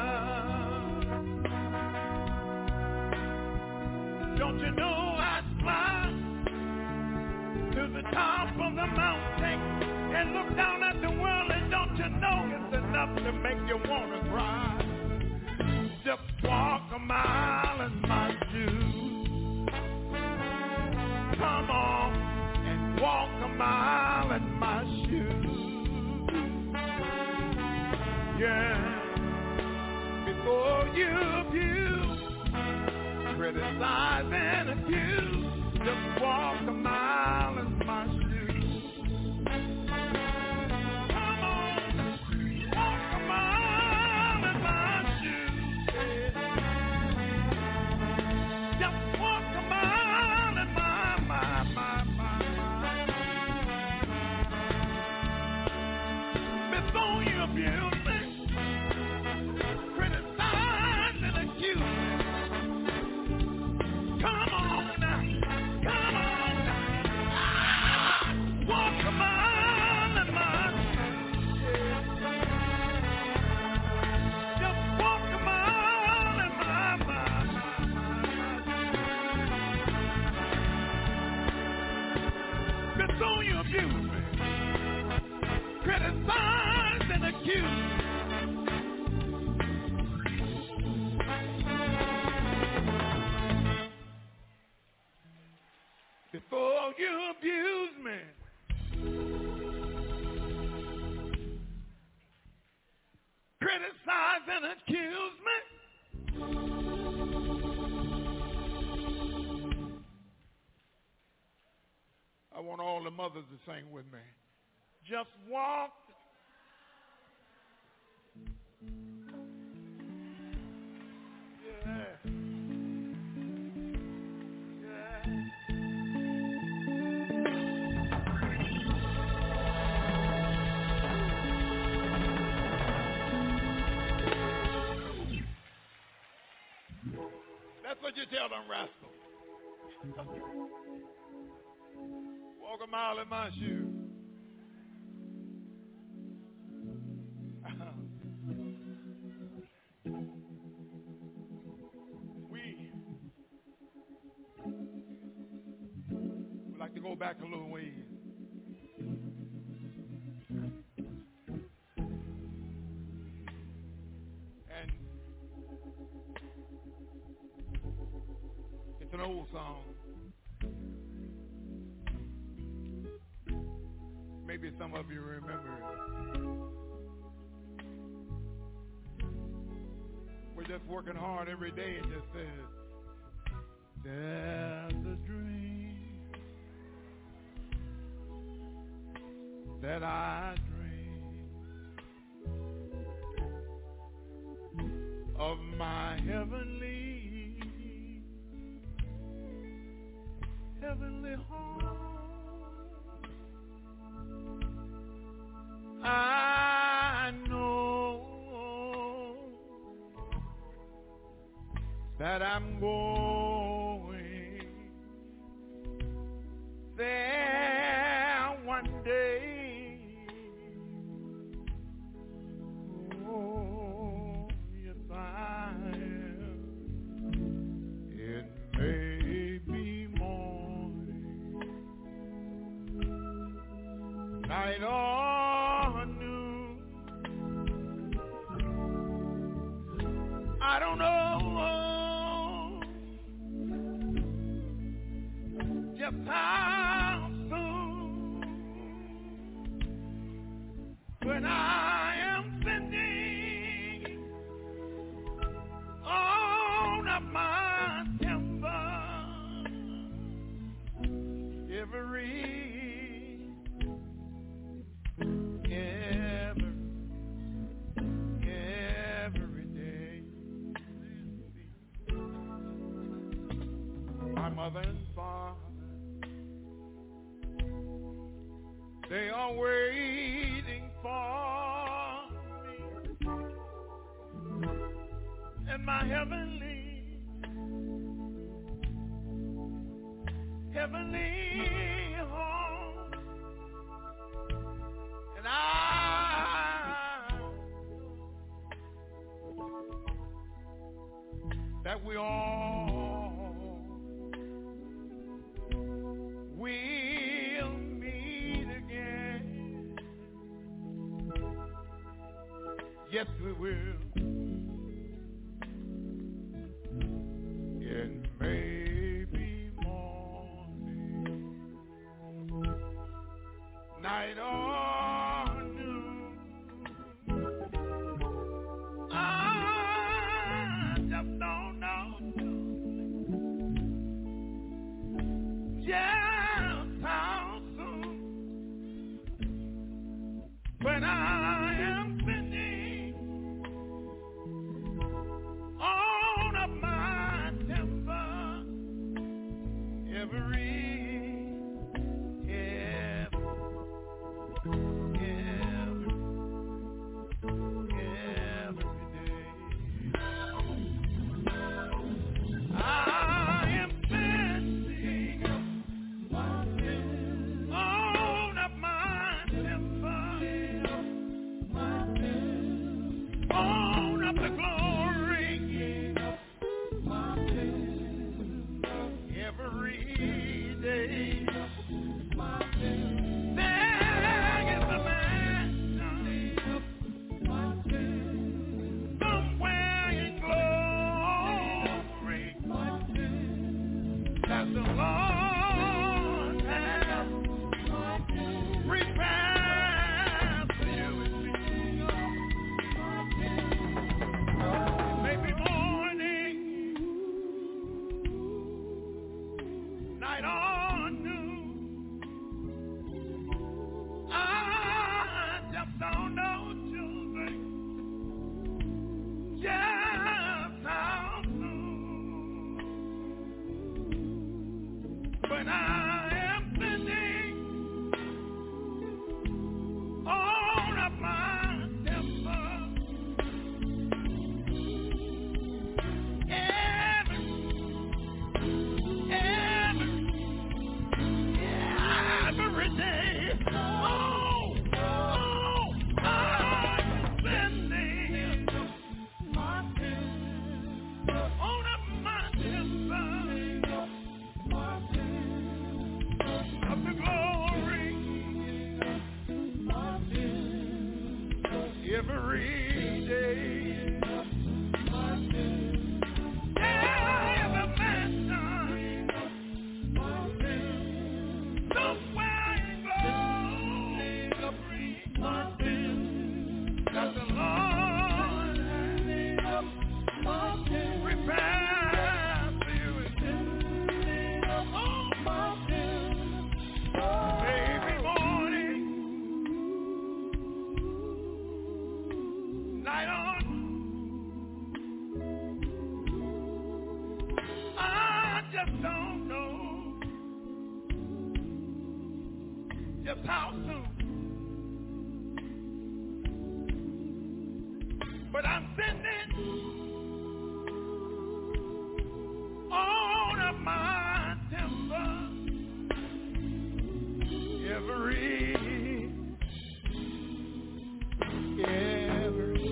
don't you know I'd fly to the top of the mountain and look down at the world, and don't you know it's enough to make you wanna cry? Just walk a mile in my shoes. Come on and walk a mile in my shoes. Yeah. Before you abuse, criticize and accuse, just walk a mile in my shoes. Come on, walk a mile in my shoes. Yeah. Just walk a mile in my, my, my, my, my. Before you abuse me, criticize and accuse me. Come on now, come on now. Ah, walk a mile in my just walk a mile in my mind. Before you abuse me, criticize and accuse. Before you abuse me, criticize and accuse me. I want all the mothers to sing with me. Just walk. Yeah. Yeah. That's what you tell them rascals. Walk a mile in my shoes. We would like to go back a little ways. And it's an old song. Maybe some of you remember it. We're just working hard every day and just says, there's a dream that I dream of my heavenly, heavenly home. I know that I'm going there one day. Oh, yes I am. It may be morning, night or noon. I don't know just how soon, when I am sending on up my timber, every, every, every day. My mother and father, they are waiting for me, and my heavenly, heavenly home, and I that we all will meet again. Yes, we will. It may be morning, night or noon. I just don't know just how soon, when I am spending on up my timber, every, every, every, every day. Yeah, every mansion, somewhere in glory, that the Lord has prepared for you. Oh, every morning, night on. I just don't know just how soon, but I'm sending all of my timber every, every,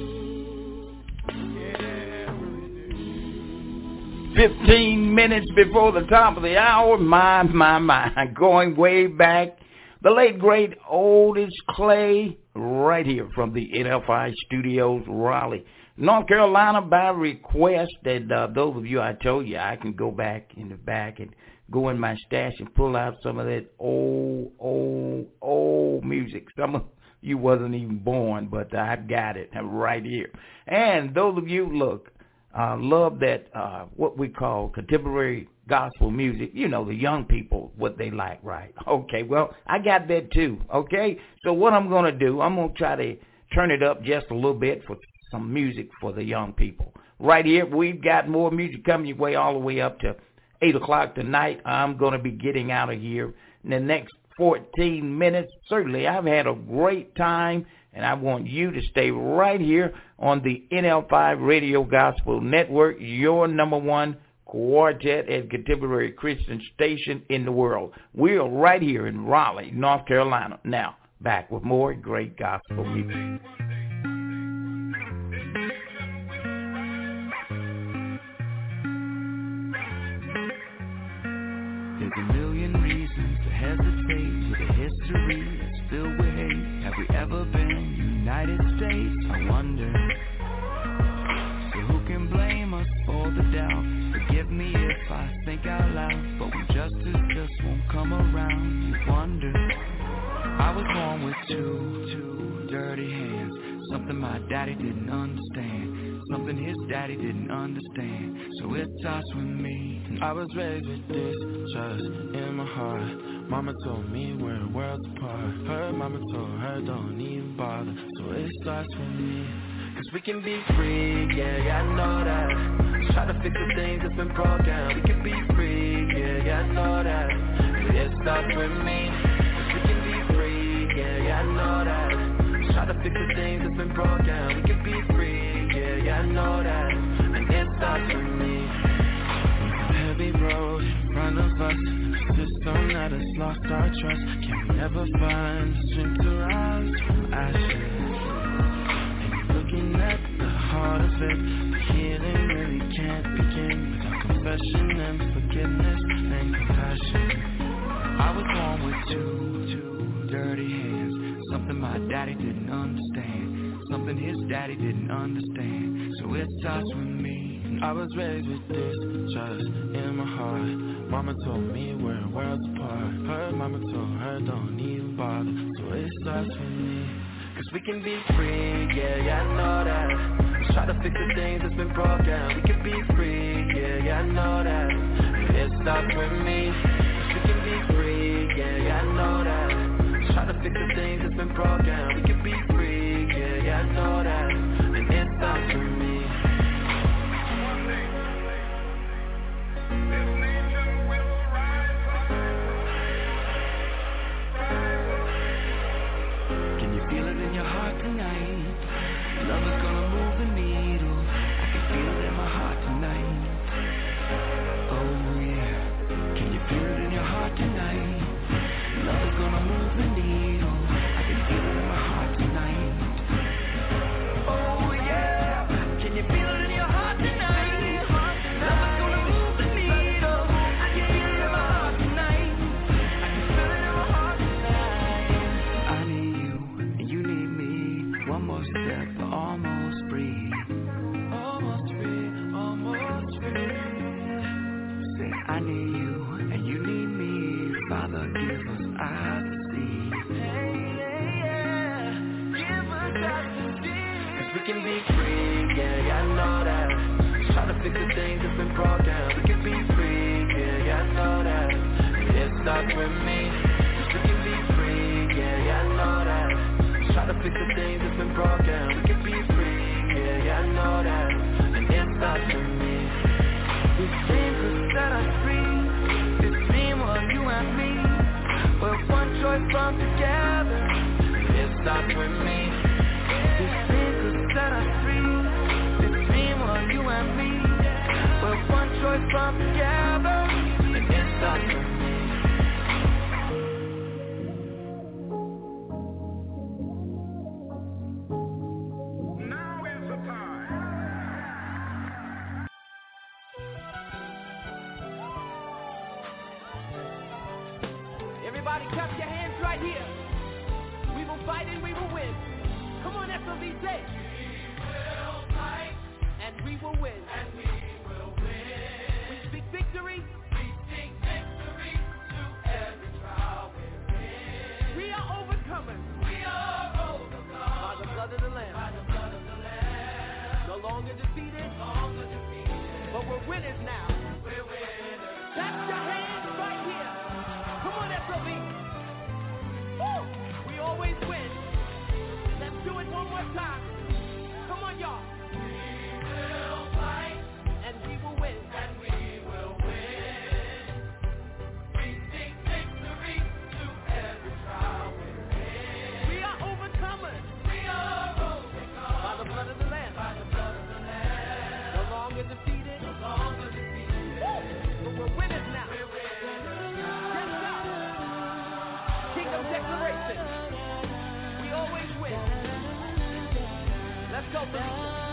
every day. Fifteen minutes before the top of the hour, my, my, my, going way back, the late, great Otis Clay, right here from the N F I Studios, Raleigh, North Carolina, by request. And uh, those of you, I told you, I can go back in the back and go in my stash and pull out some of that old, old, old music. Some of you wasn't even born, but I've got it right here. And those of you, look, uh, love that, uh, what we call contemporary gospel music, you know, the young people, what they like, right? Okay, well, I got that too, okay? So what I'm going to do, I'm going to try to turn it up just a little bit for some music for the young people. Right here, we've got more music coming your way all the way up to eight o'clock tonight. I'm going to be getting out of here in the next fourteen minutes. Certainly, I've had a great time, and I want you to stay right here on the N L five Radio Gospel Network, your number one quartet and contemporary Christian station in the world. We're right here in Raleigh, North Carolina. Now, back with more great gospel music. There's a million reasons to hesitate with a history that's filled with hate. Have we ever been United States? I wonder. So who can blame us for the doubt? Forgive me if I think out loud, but when justice just won't come around, you wonder. I was born with two, two dirty hands, something my daddy didn't understand, something his daddy didn't understand, so it starts with me. I was raised with this trust in my heart. Mama told me we're the worlds apart. Her mama told her don't even bother, so it starts with me. Cause we can be free, yeah, yeah, I know that. Try to fix the things that's been broken. We can be free, yeah, yeah, I know that. But it starts with me. Cause we can be free, yeah, yeah, I know that. Try to fix the things that's been broken. We can be free, yeah, yeah, I know that. And it starts with me. Heavy road in front of us, the system that has lost our trust. Can we ever find the strength to rise from ashes? Looking at the heart of it, the healing really can't begin without confession and forgiveness and compassion. I was born with two, two dirty hands, something my daddy didn't understand, something his daddy didn't understand, so it starts with me. I was raised with this trust in my heart. Mama told me we're worlds apart. Her mama told her don't even bother, so it starts with me. Cause we can be free, yeah, yeah, I know that. Let's try to fix the things that's been broken. We can be free, yeah, yeah, I know that. It starts with me. Cause we can be free, yeah, yeah, I know that. Let's try to fix the things that's been broken. We can be free, yeah, yeah, I know that. And it starts with me. Love is gonna move the needle. I can feel it in my heart tonight. Oh yeah. Can you feel it in your heart tonight? Love is gonna move the needle. I can feel it in my heart tonight. except for almost free. Almost free, almost free. Say I need you and you need me. Father, give us eyes to see. Hey, yeah, yeah. Give us eyes to see. 'Cause we can be free, yeah, yeah, I know that. Try to fix the things that's been brought down. We can be free, yeah, yeah, I know that. It starts with me. 'Cause we can be free, yeah, yeah, I know that. Try to fix the things that's been brought down. We can be free, yeah, yeah, I know that. And it starts with me. This dream could set us free. This dream of you and me. We're one choice from together. It starts with me. This dream could set us free. This dream of you and me. We're one choice from together. And it starts with me. Everybody clap your hands right here. We will fight and we will win. Come on, S O B, say. We will fight and we will win. And we will win. We speak victory. We speak victory to every trial we win. We are overcomers. We are overcomers. By the blood of the Lamb. By the blood of the Lamb. No longer defeated. No longer defeated. But we're winners now. We're winners. Clap your hands right here. Come on, S O B. Woo! We always win. Let's do it one more time. Come on, y'all. We will fight and we will win. And we will win. We seek victory to every trial we win. We are overcomers. We are overcomers. By the blood of the Lamb. By the blood of the Lamb. No longer defeated. No longer defeated. Woo! But we're winners now. We're winners. Kingdom declaration. We always win. Let's go, Felicia.